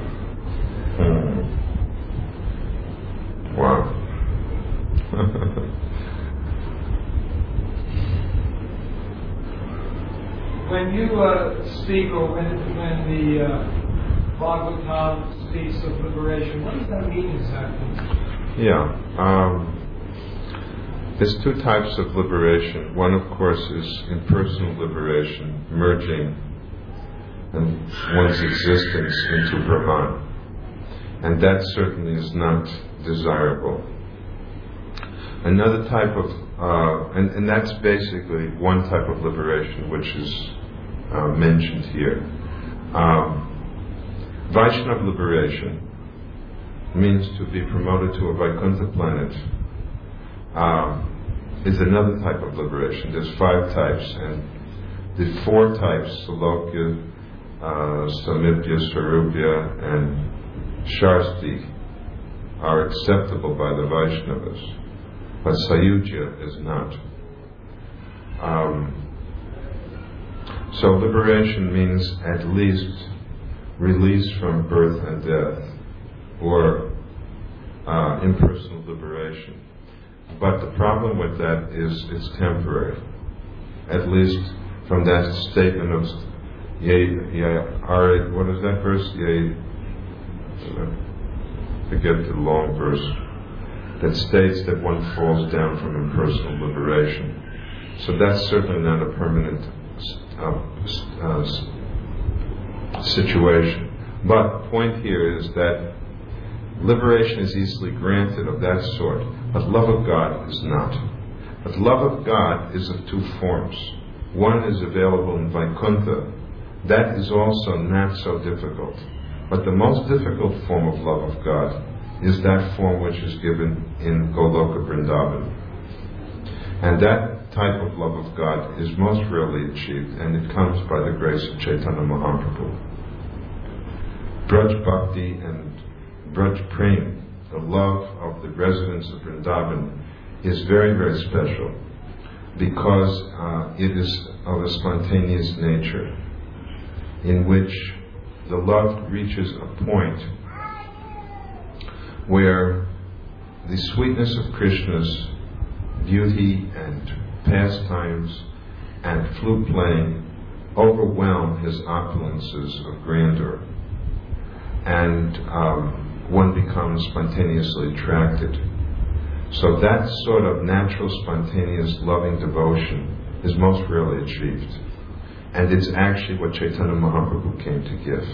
Speaker 1: Wow.
Speaker 3: When you uh, speak, or when, when the uh, Bhagavatam speaks of liberation, what does that mean exactly?
Speaker 1: Yeah. Um, There's two types of liberation. One, of course, is impersonal liberation, merging one's existence into Brahman. And that certainly is not desirable. Another type of, uh, and, and that's basically one type of liberation, which is uh, mentioned here. Um, Vaishnava liberation means to be promoted to a Vaikuntha planet. Um, is another type of liberation. There's five types, and the four types, Salokya, uh, Samipya, Sarupya, and Shasti, are acceptable by the Vaishnavas, but Sayujya is not. Um, so liberation means at least release from birth and death, or uh, impersonal liberation. But the problem with that is it's temporary. At least from that statement of Ye, ye are, what is that verse? Ye, I forget the long verse, that states that one falls down from impersonal liberation. So that's certainly not a permanent uh, uh, situation. But the point here is that liberation is easily granted of that sort, but love of God is not. But love of God is of two forms. One is available in Vaikuntha. That is also not so difficult. But the most difficult form of love of God is that form which is given in Goloka Vrindavan. And that type of love of God is most rarely achieved, and it comes by the grace of Chaitanya Mahaprabhu. Braj Bhakti and Braj Prem, the love of the residents of Vrindavan, is very, very special because uh, it is of a spontaneous nature in which the love reaches a point where the sweetness of Krishna's beauty and pastimes and flute playing overwhelm his opulences of grandeur, and um, one becomes spontaneously attracted. So that sort of natural, spontaneous, loving devotion is most rarely achieved. And it's actually what Chaitanya Mahaprabhu came to give.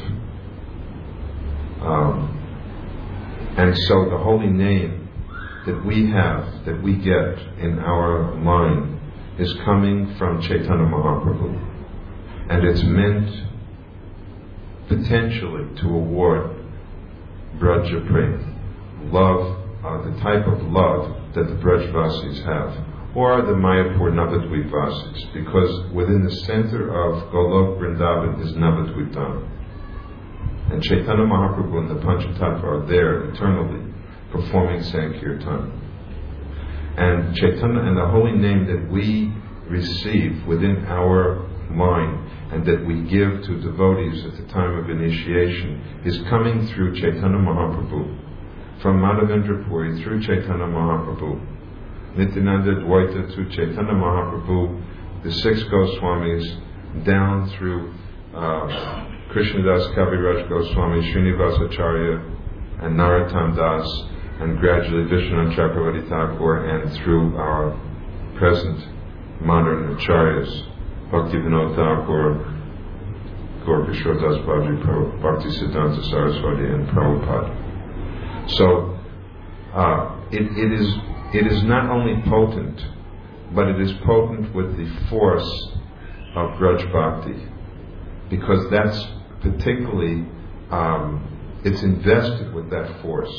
Speaker 1: Um, and so the holy name that we have, that we get in our mind, is coming from Chaitanya Mahaprabhu. And it's meant potentially to award Braja Prem, love, uh, the type of love that the Brajvasis have, or the Mayapur Navadvip Vasis, because within the center of Golok Vrindavan is Navadvip Dham. And Chaitanya Mahaprabhu and the Panchatattva are there eternally performing Sankirtan. And Chaitanya and the holy name that we receive within our mind and that we give to devotees at the time of initiation is coming through Chaitanya Mahaprabhu, from Madhavendra Puri through Chaitanya Mahaprabhu, Nityananda Dvaita to Chaitanya Mahaprabhu, the six Goswamis, down through uh, Krishnadas Kaviraj Goswami, Srinivasacharya, and Narottam Das, and gradually Vishwanath Chakravarti Thakur, and through our present modern acharyas, Bhaktivinoda Thakur, Gaura Das Baji, Bhakti Siddhanta Saraswati, and Prabhupada. So uh, it, it is it is not only potent, but it is potent with the force of Braj Bhakti, because that's particularly um, it's invested with that force,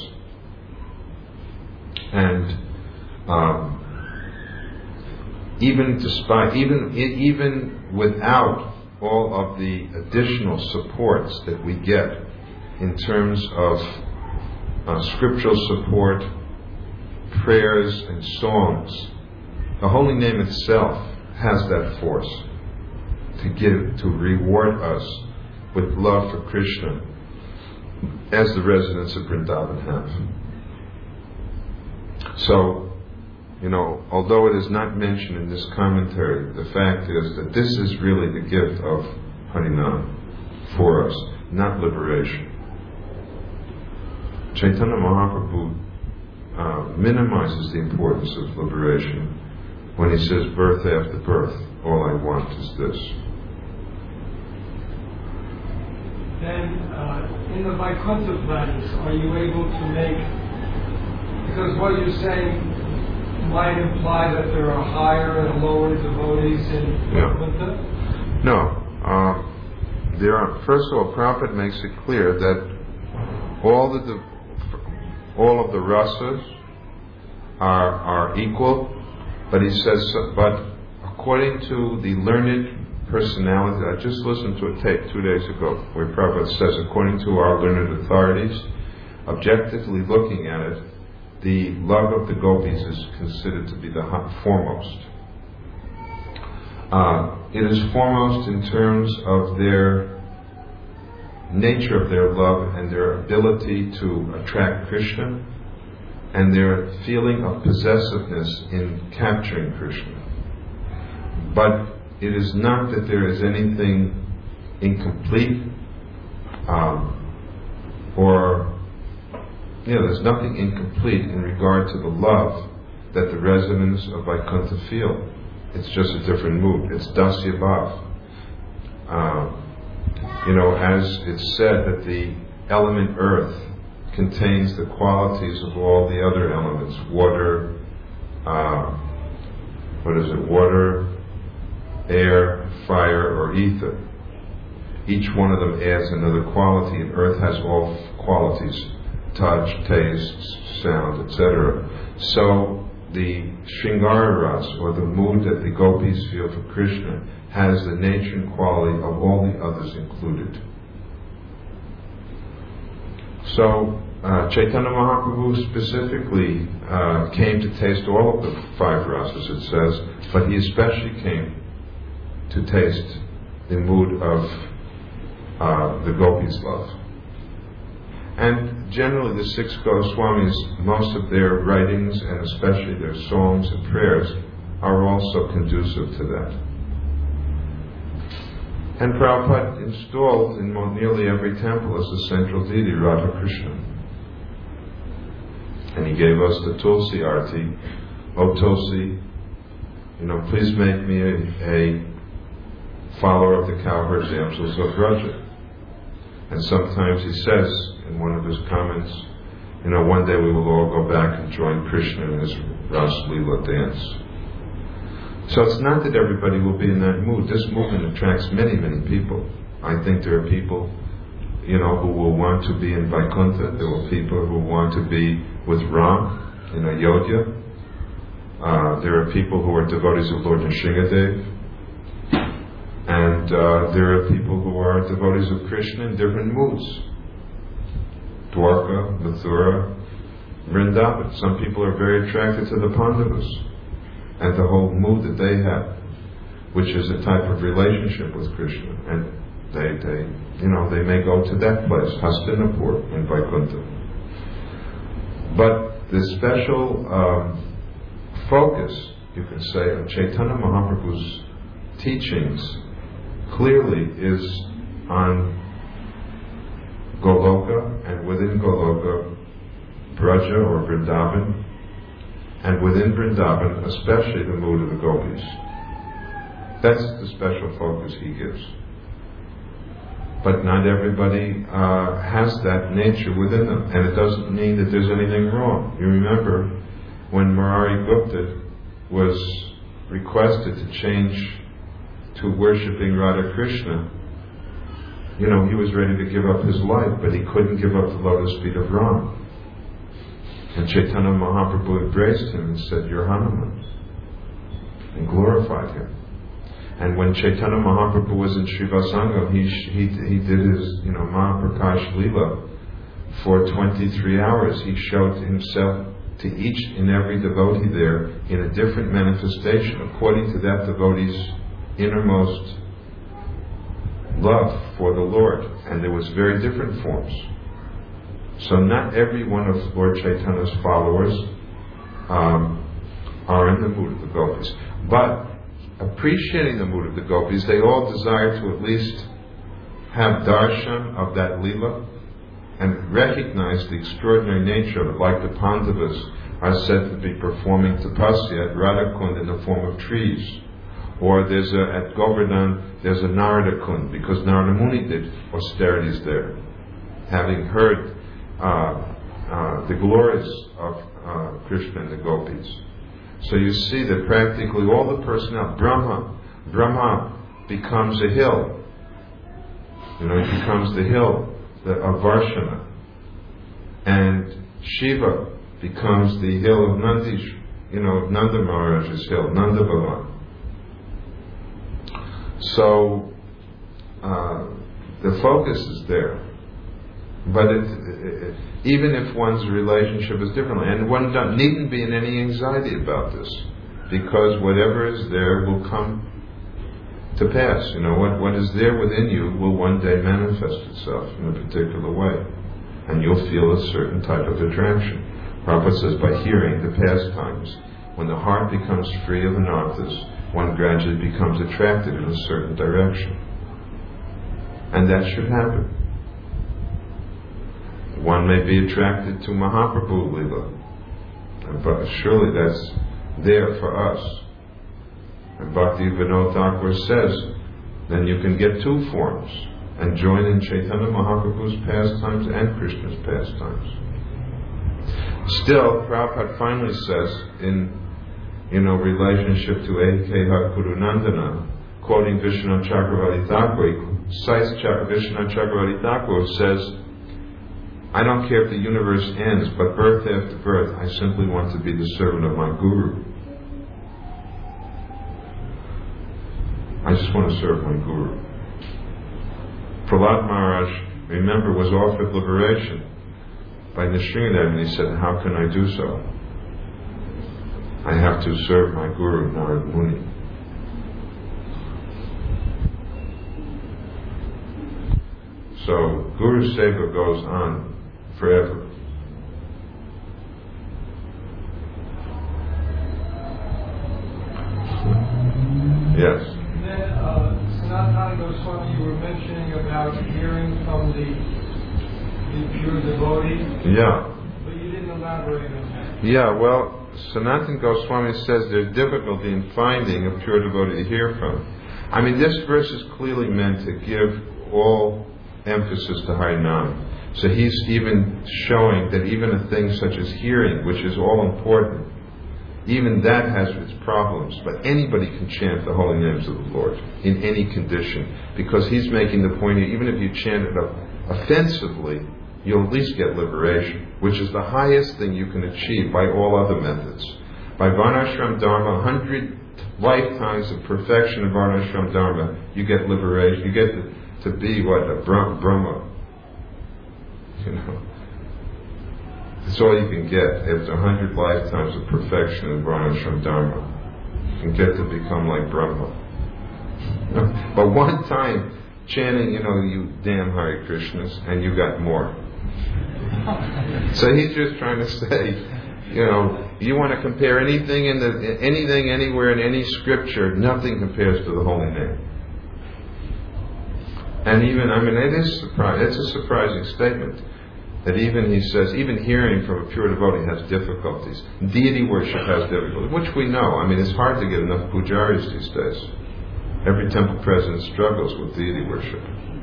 Speaker 1: and um, even despite even even without all of the additional supports that we get in terms of Uh, scriptural support, prayers and songs, the holy name itself has that force to give, to reward us with love for Krishna, as the residents of Vrindavan have. So, you know, although it is not mentioned in this commentary, the fact is that this is really the gift of Harinam for us, not liberation. Chaitanya Mahaprabhu uh, minimizes the importance of liberation when he says, birth after birth, all I want is this.
Speaker 3: Then, uh, in the Vaikuntha planets, are you able to make, because what you're saying might imply that there are higher and lower devotees in Vaikuntha?
Speaker 1: Yeah. No. Uh, there are, first of all, Prabhupada makes it clear that all the de- all of the rasas are are equal, but he says, but according to the learned personality, I just listened to a tape two days ago where Prabhupada says, according to our learned authorities, objectively looking at it, the love of the gopis is considered to be the foremost. Uh, it is foremost in terms of their nature of their love and their ability to attract Krishna and their feeling of possessiveness in capturing Krishna. But it is not that there is anything incomplete um, or you know, there's nothing incomplete in regard to the love that the residents of Vaikuntha feel. It's just a different mood. It's Dasya Bhav. Uh, you know, as it's said that the element earth contains the qualities of all the other elements. Water, uh, what is it? Water, air, fire, or ether. Each one of them adds another quality, and earth has all qualities: touch, taste, sound, et cetera. So the Shringara Ras, or the mood that the gopis feel for Krishna, has the nature and quality of all the others included. So uh, Chaitanya Mahaprabhu specifically uh, came to taste all of the five rasas, it says, but he especially came to taste the mood of uh, the gopis' love. And generally the six Goswamis, most of their writings and especially their songs and prayers are also conducive to that. And Prabhupada installed in nearly every temple as the central deity, Radha Krishna. And he gave us the Tulsi Arti. Oh Tulsi, you know, please make me a, a follower of the cowherd damsels of Vraja. And sometimes he says in one of his comments, you know, one day we will all go back and join Krishna in his Ras Leela dance. So it's not that everybody will be in that mood. This movement attracts many, many people. I think there are people, you know, who will want to be in Vaikuntha. There are people who want to be with Ram in Ayodhya. Uh, there are people who are devotees of Lord Nrsingadev. And uh, there are people who are devotees of Krishna in different moods. Dwarka, Mathura, Vrindavan. Some people are very attracted to the Pandavas and the whole mood that they have, which is a type of relationship with Krishna. And they, they, you know, they may go to that place, Hastinapur in Vaikuntha. But the special um, focus, you can say, of Chaitanya Mahaprabhu's teachings clearly is on Goloka, and within Goloka, Braja or Vrindavan, and within Vrindavan, especially the mood of the gopis. That's the special focus he gives. But not everybody uh, has that nature within them, and it doesn't mean that there's anything wrong. You remember when Murari Gupta was requested to change to worshipping Radha Krishna, you know, he was ready to give up his life, but he couldn't give up the lotus feet of Ram. And Chaitanya Mahaprabhu embraced him and said, "You're Hanuman," and glorified him. And when Chaitanya Mahaprabhu was in Srivasangam, he, he, he did his, you know, Mahaprakash Leela for twenty-three hours. He showed himself to each and every devotee there in a different manifestation according to that devotee's innermost love for the Lord. And there was very different forms. So not every one of Lord Chaitanya's followers um, are in the mood of the gopis. But appreciating the mood of the gopis, they all desire to at least have darshan of that Leela and recognize the extraordinary nature of it, like the Pandavas are said to be performing tapasya at Radhakund in the form of trees. Or there's a, at Govardhan, there's a Narada Kund, because Narada Muni did austerities there, having heard uh, uh, the glories of uh, Krishna and the gopis. So you see that practically all the personnel, Brahma, Brahma becomes a hill. You know, he becomes the hill the, of Varshana. And Shiva becomes the hill of Nandish, you know, Nanda Maharaj's hill, Nanda Bhavan. So, uh, the focus is there. But it, it, even if one's relationship is different, and one don't, needn't be in any anxiety about this, because whatever is there will come to pass. You know, what, what is there within you will one day manifest itself in a particular way, and you'll feel a certain type of attraction. Prabhupada says, by hearing the pastimes, when the heart becomes free of anarthas, one gradually becomes attracted in a certain direction. And that should happen. one may be attracted to Mahaprabhu Lila. But surely that's there for us. And Bhakti Vinod Thakur says, then you can get two forms and join in Chaitanya Mahaprabhu's pastimes and Krishna's pastimes. Still, Prabhupada finally says in, you know, relationship to A K Guru Nandana, quoting Vishwanath Chakravarti Thakur, he cites Vishwanath Chakravarti Thakur, who says, I don't care if the universe ends, but birth after birth, I simply want to be the servant of my Guru. I just want to serve my Guru. Prahlad Maharaj, remember, was offered liberation by Nrsimhadev, and he said, how can I do so? I have to serve my Guru, Narad Muni. So, Guru Seva goes on forever. Yes.
Speaker 3: And then, uh, Sanatana Goswami, you were mentioning about hearing from the, the pure devotee.
Speaker 1: Yeah.
Speaker 3: But you didn't elaborate on that.
Speaker 1: Yeah, well, Sanatana Goswami says there's difficulty in finding a pure devotee to hear from. I mean, this verse is clearly meant to give all emphasis to Harinam. So he's even showing that even a thing such as hearing, which is all important, even that has its problems. But anybody can chant the holy names of the Lord in any condition, because he's making the point here, even if you chant it offensively, you'll at least get liberation, which is the highest thing you can achieve by all other methods. By Varnashram Dharma, a hundred lifetimes of perfection of Varnashram Dharma, you get liberation. You get to, to be what? A Brahma. You know. That's all you can get after a hundred lifetimes of perfection in Varnashram Dharma. You can get to become like Brahma. But one time, chanting, you know, you damn Hare Krishnas, and you got more. So he's just trying to say, you know, you want to compare anything in the anything anywhere in any scripture, nothing compares to the holy name. And even, I mean, it is surprising. It's a surprising statement that even he says, even hearing from a pure devotee has difficulties. Deity worship has difficulties, which we know. I mean, it's hard to get enough pujaris these days. Every temple president struggles with deity worship.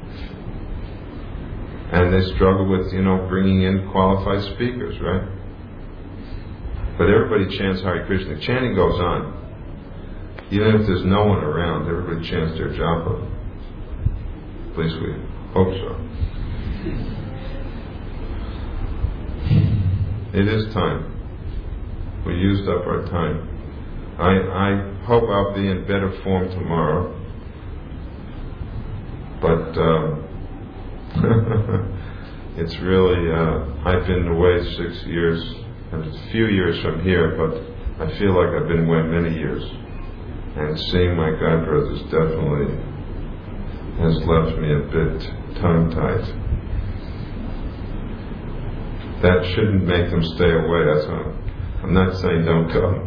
Speaker 1: And they struggle with, you know, bringing in qualified speakers, right? But everybody chants Hare Krishna. Chanting goes on. Even if there's no one around, everybody chants their japa. At least we hope so. It is time. We used up our time. I, I hope I'll be in better form tomorrow. But um, it's really, uh, I've been away six years, and it's a few years from here, but I feel like I've been away many years. And seeing my God brothers definitely has left me a bit tongue-tied. That shouldn't make them stay away. That's what I'm, I'm not saying don't go.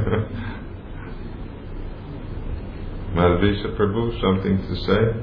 Speaker 1: Madhavisa Prabhu, something to say?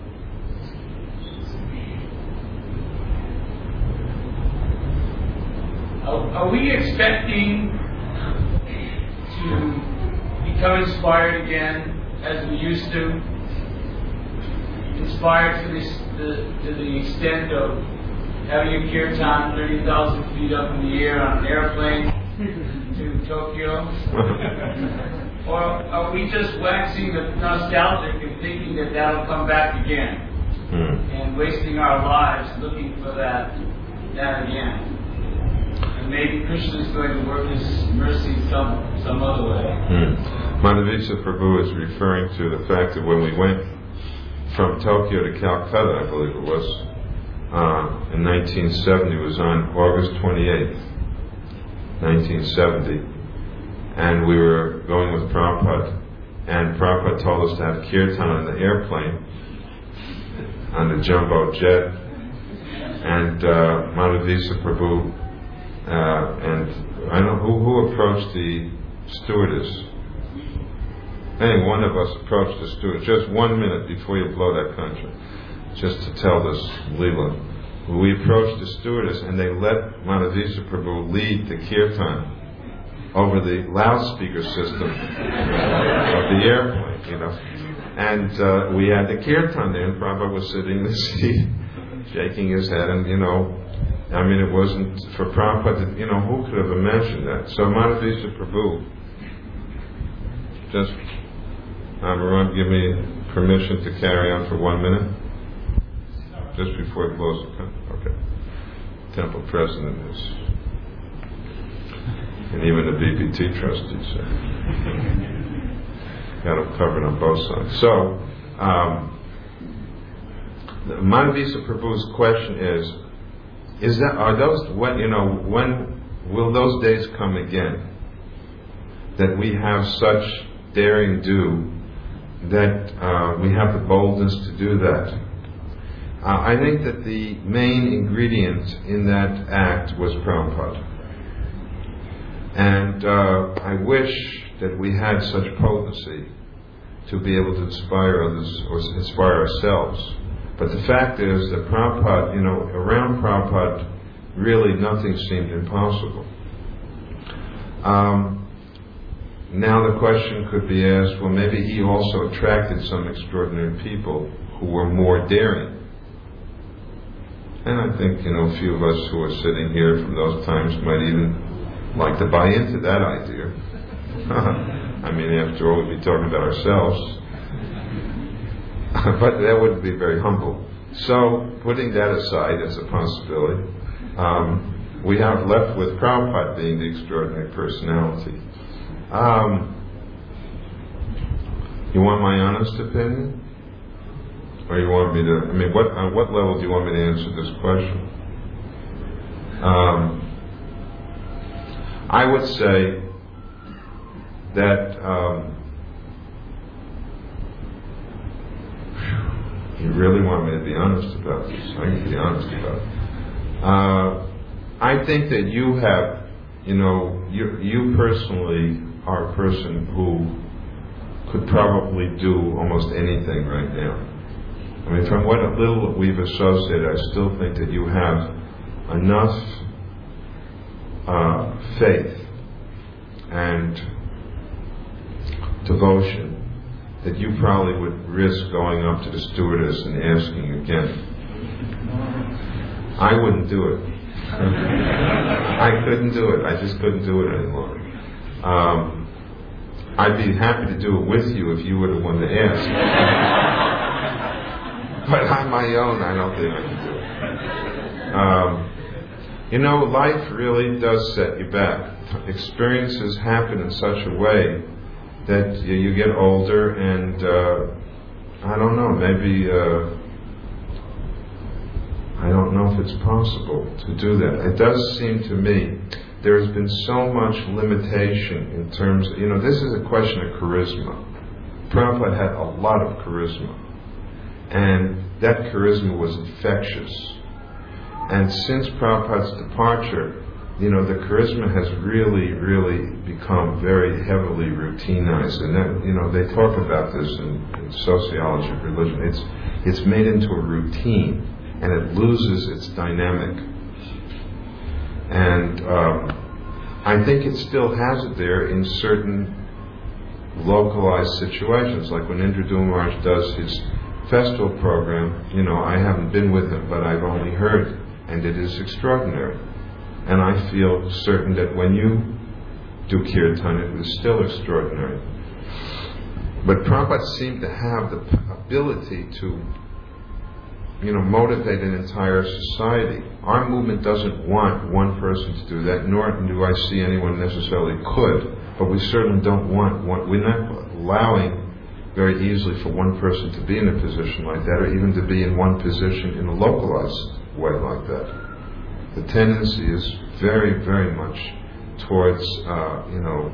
Speaker 4: Are we expecting to become inspired again as we used to? Inspired to, this, the, to the extent of having a kirtan thirty thousand feet up in the air on an airplane to Tokyo? Or are we just waxing nostalgic and thinking that that'll come back again? Hmm. And wasting our lives looking for that, that again? And maybe Krishna is going to work His mercy some, some other way.
Speaker 1: Hmm. Madhavisa Prabhu is referring to the fact that when we went from Tokyo to Calcutta, I believe it was, Uh, in nineteen seventy, it was on August twenty-eighth, nineteen seventy, and we were going with Prabhupada, and Prabhupada told us to have kirtan on the airplane, on the jumbo jet, and uh, Madhavisa Prabhu, uh, and I don't know who, who approached the stewardess. Any one of us approached the stewardess just one minute before you blow that country, just to tell this Leela. we approached the stewardess and they let Madhavisa Prabhu lead the kirtan over the loudspeaker system of the airplane, you know. And uh, we had the kirtan there, and Prabhupada was sitting in the seat, shaking his head, and, you know, I mean, it wasn't, for Prabhupada, you know, who could have imagined that? So Madhavisa Prabhu, just, um, Varun, give me permission to carry on for one minute? Just before we close the temple. Okay. Temple president is, and even the B P T trustees, uh, got them covered on both sides. So, um, Madhavisa Prabhu's question is, is that, are those, when, you know, when will those days come again? That we have such daring do, that uh, we have the boldness to do that. Uh, I think that the main ingredient in that act was Prabhupada. And uh, I wish that we had such potency to be able to inspire others or inspire ourselves. But the fact is that Prabhupada, you know, around Prabhupada, really nothing seemed impossible. Um, now the question could be asked, well, maybe he also attracted some extraordinary people who were more daring. And I think, you know, a few of us who are sitting here from those times might even like to buy into that idea. I mean, after all, we'd be talking about ourselves. But that wouldn't be very humble. So, putting that aside as a possibility, um, we have left with Prabhupada being the extraordinary personality. Um, you want my honest opinion? Or you want me to, I mean, what, on what level do you want me to answer this question? Um, I would say that um, you really want me to be honest about this. I can be honest about it. Uh, I think that you have, you know, you, you personally are a person who could probably do almost anything right now. I mean, from what little we've associated, I still think that you have enough uh, faith and devotion that you probably would risk going up to the stewardess and asking again. I wouldn't do it. I couldn't do it. I just couldn't do it anymore. Um, I'd be happy to do it with you if you were the one to ask. But on my own, I don't think I can do it. Um, you know, life really does set you back. Experiences happen in such a way that you, you get older and, uh, I don't know, maybe, uh, I don't know if it's possible to do that. It does seem to me there has been so much limitation in terms of, you know, this is a question of charisma. Prabhupada had a lot of charisma. And that charisma was infectious. And since Prabhupada's departure, you know, the charisma has really, really become very heavily routinized. And that, you know, they talk about this in, in sociology of religion. It's, it's made into a routine, and it loses its dynamic. And um, I think it still has it there in certain localized situations, like when Indra Maharaj does his festival program. You know, I haven't been with him, but I've only heard, and it is extraordinary. And I feel certain that when you do kirtan, it is still extraordinary. But Prabhupada seemed to have the ability to, you know, motivate an entire society. Our movement doesn't want one person to do that, nor do I see anyone necessarily could, but we certainly don't want one. We're not allowing very easily for one person to be in a position like that, or even to be in one position in a localized way like that. The tendency is very, very much towards, uh, you know,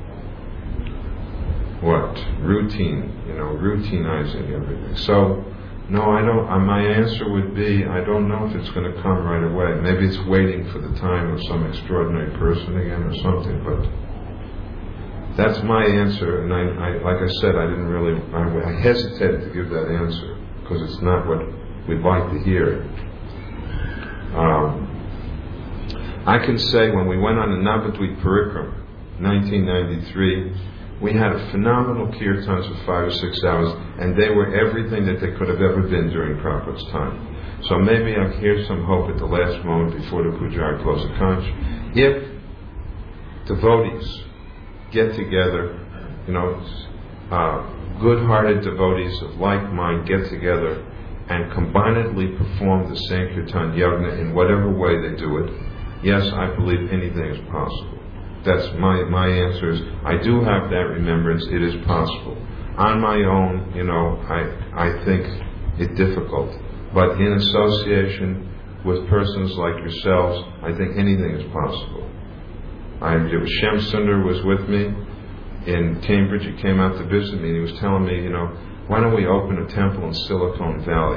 Speaker 1: what? Routine, you know, routinizing everything. So, no, I don't, uh, my answer would be, I don't know if it's going to come right away. Maybe it's waiting for the time of some extraordinary person again or something, but that's my answer. And I, I like I said, I didn't really, I, I hesitated to give that answer because it's not what we'd like to hear. Um, I can say when we went on the Navadvip Parikram, nineteen ninety-three, we had a phenomenal kirtans for five or six hours, and they were everything that they could have ever been during Prabhupada's time. So maybe I hear some hope at the last moment before the puja I close the conch. If devotees get together, you know, uh, good-hearted devotees of like mind get together and combinedly perform the Sankirtan Yagna in whatever way they do it, yes, I believe anything is possible. That's my, my answer is, I do have that remembrance, it is possible. On my own, you know, I, I think it difficult. But in association with persons like yourselves, I think anything is possible. I, Shem Sundar was with me in Cambridge. He came out to visit me and he was telling me, you know, why don't we open a temple in Silicon Valley?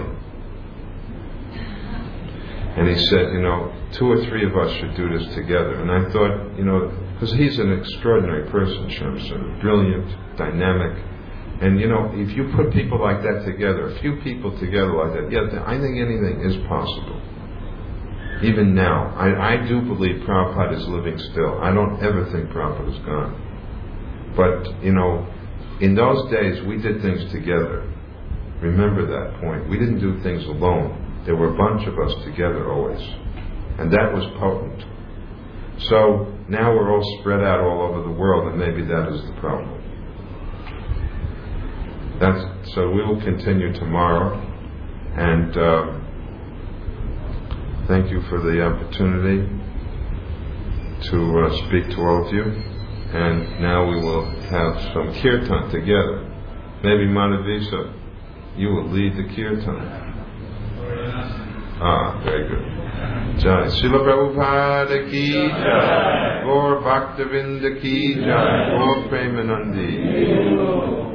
Speaker 1: And he said, you know, two or three of us should do this together. And I thought, you know, because he's an extraordinary person, Shem Sundar, brilliant, dynamic. And, you know, if you put people like that together, a few people together like that, yeah, I think anything is possible. Even now, I, I do believe Prabhupada is living still. I don't ever think Prabhupada is gone. But, you know, in those days, we did things together. Remember that point. We didn't do things alone. There were a bunch of us together always. And that was potent. So, now we're all spread out all over the world, and maybe that is the problem. That's, so we will continue tomorrow. And uh, thank you for the opportunity to uh, speak to all of you. And now we will have some kirtan together. Maybe Madhavisa, you will lead the kirtan. Ah, very good. Jai. Srila Prabhupada ki jai. Gaur Bhaktavinda ki jai. Gaur Premanandi.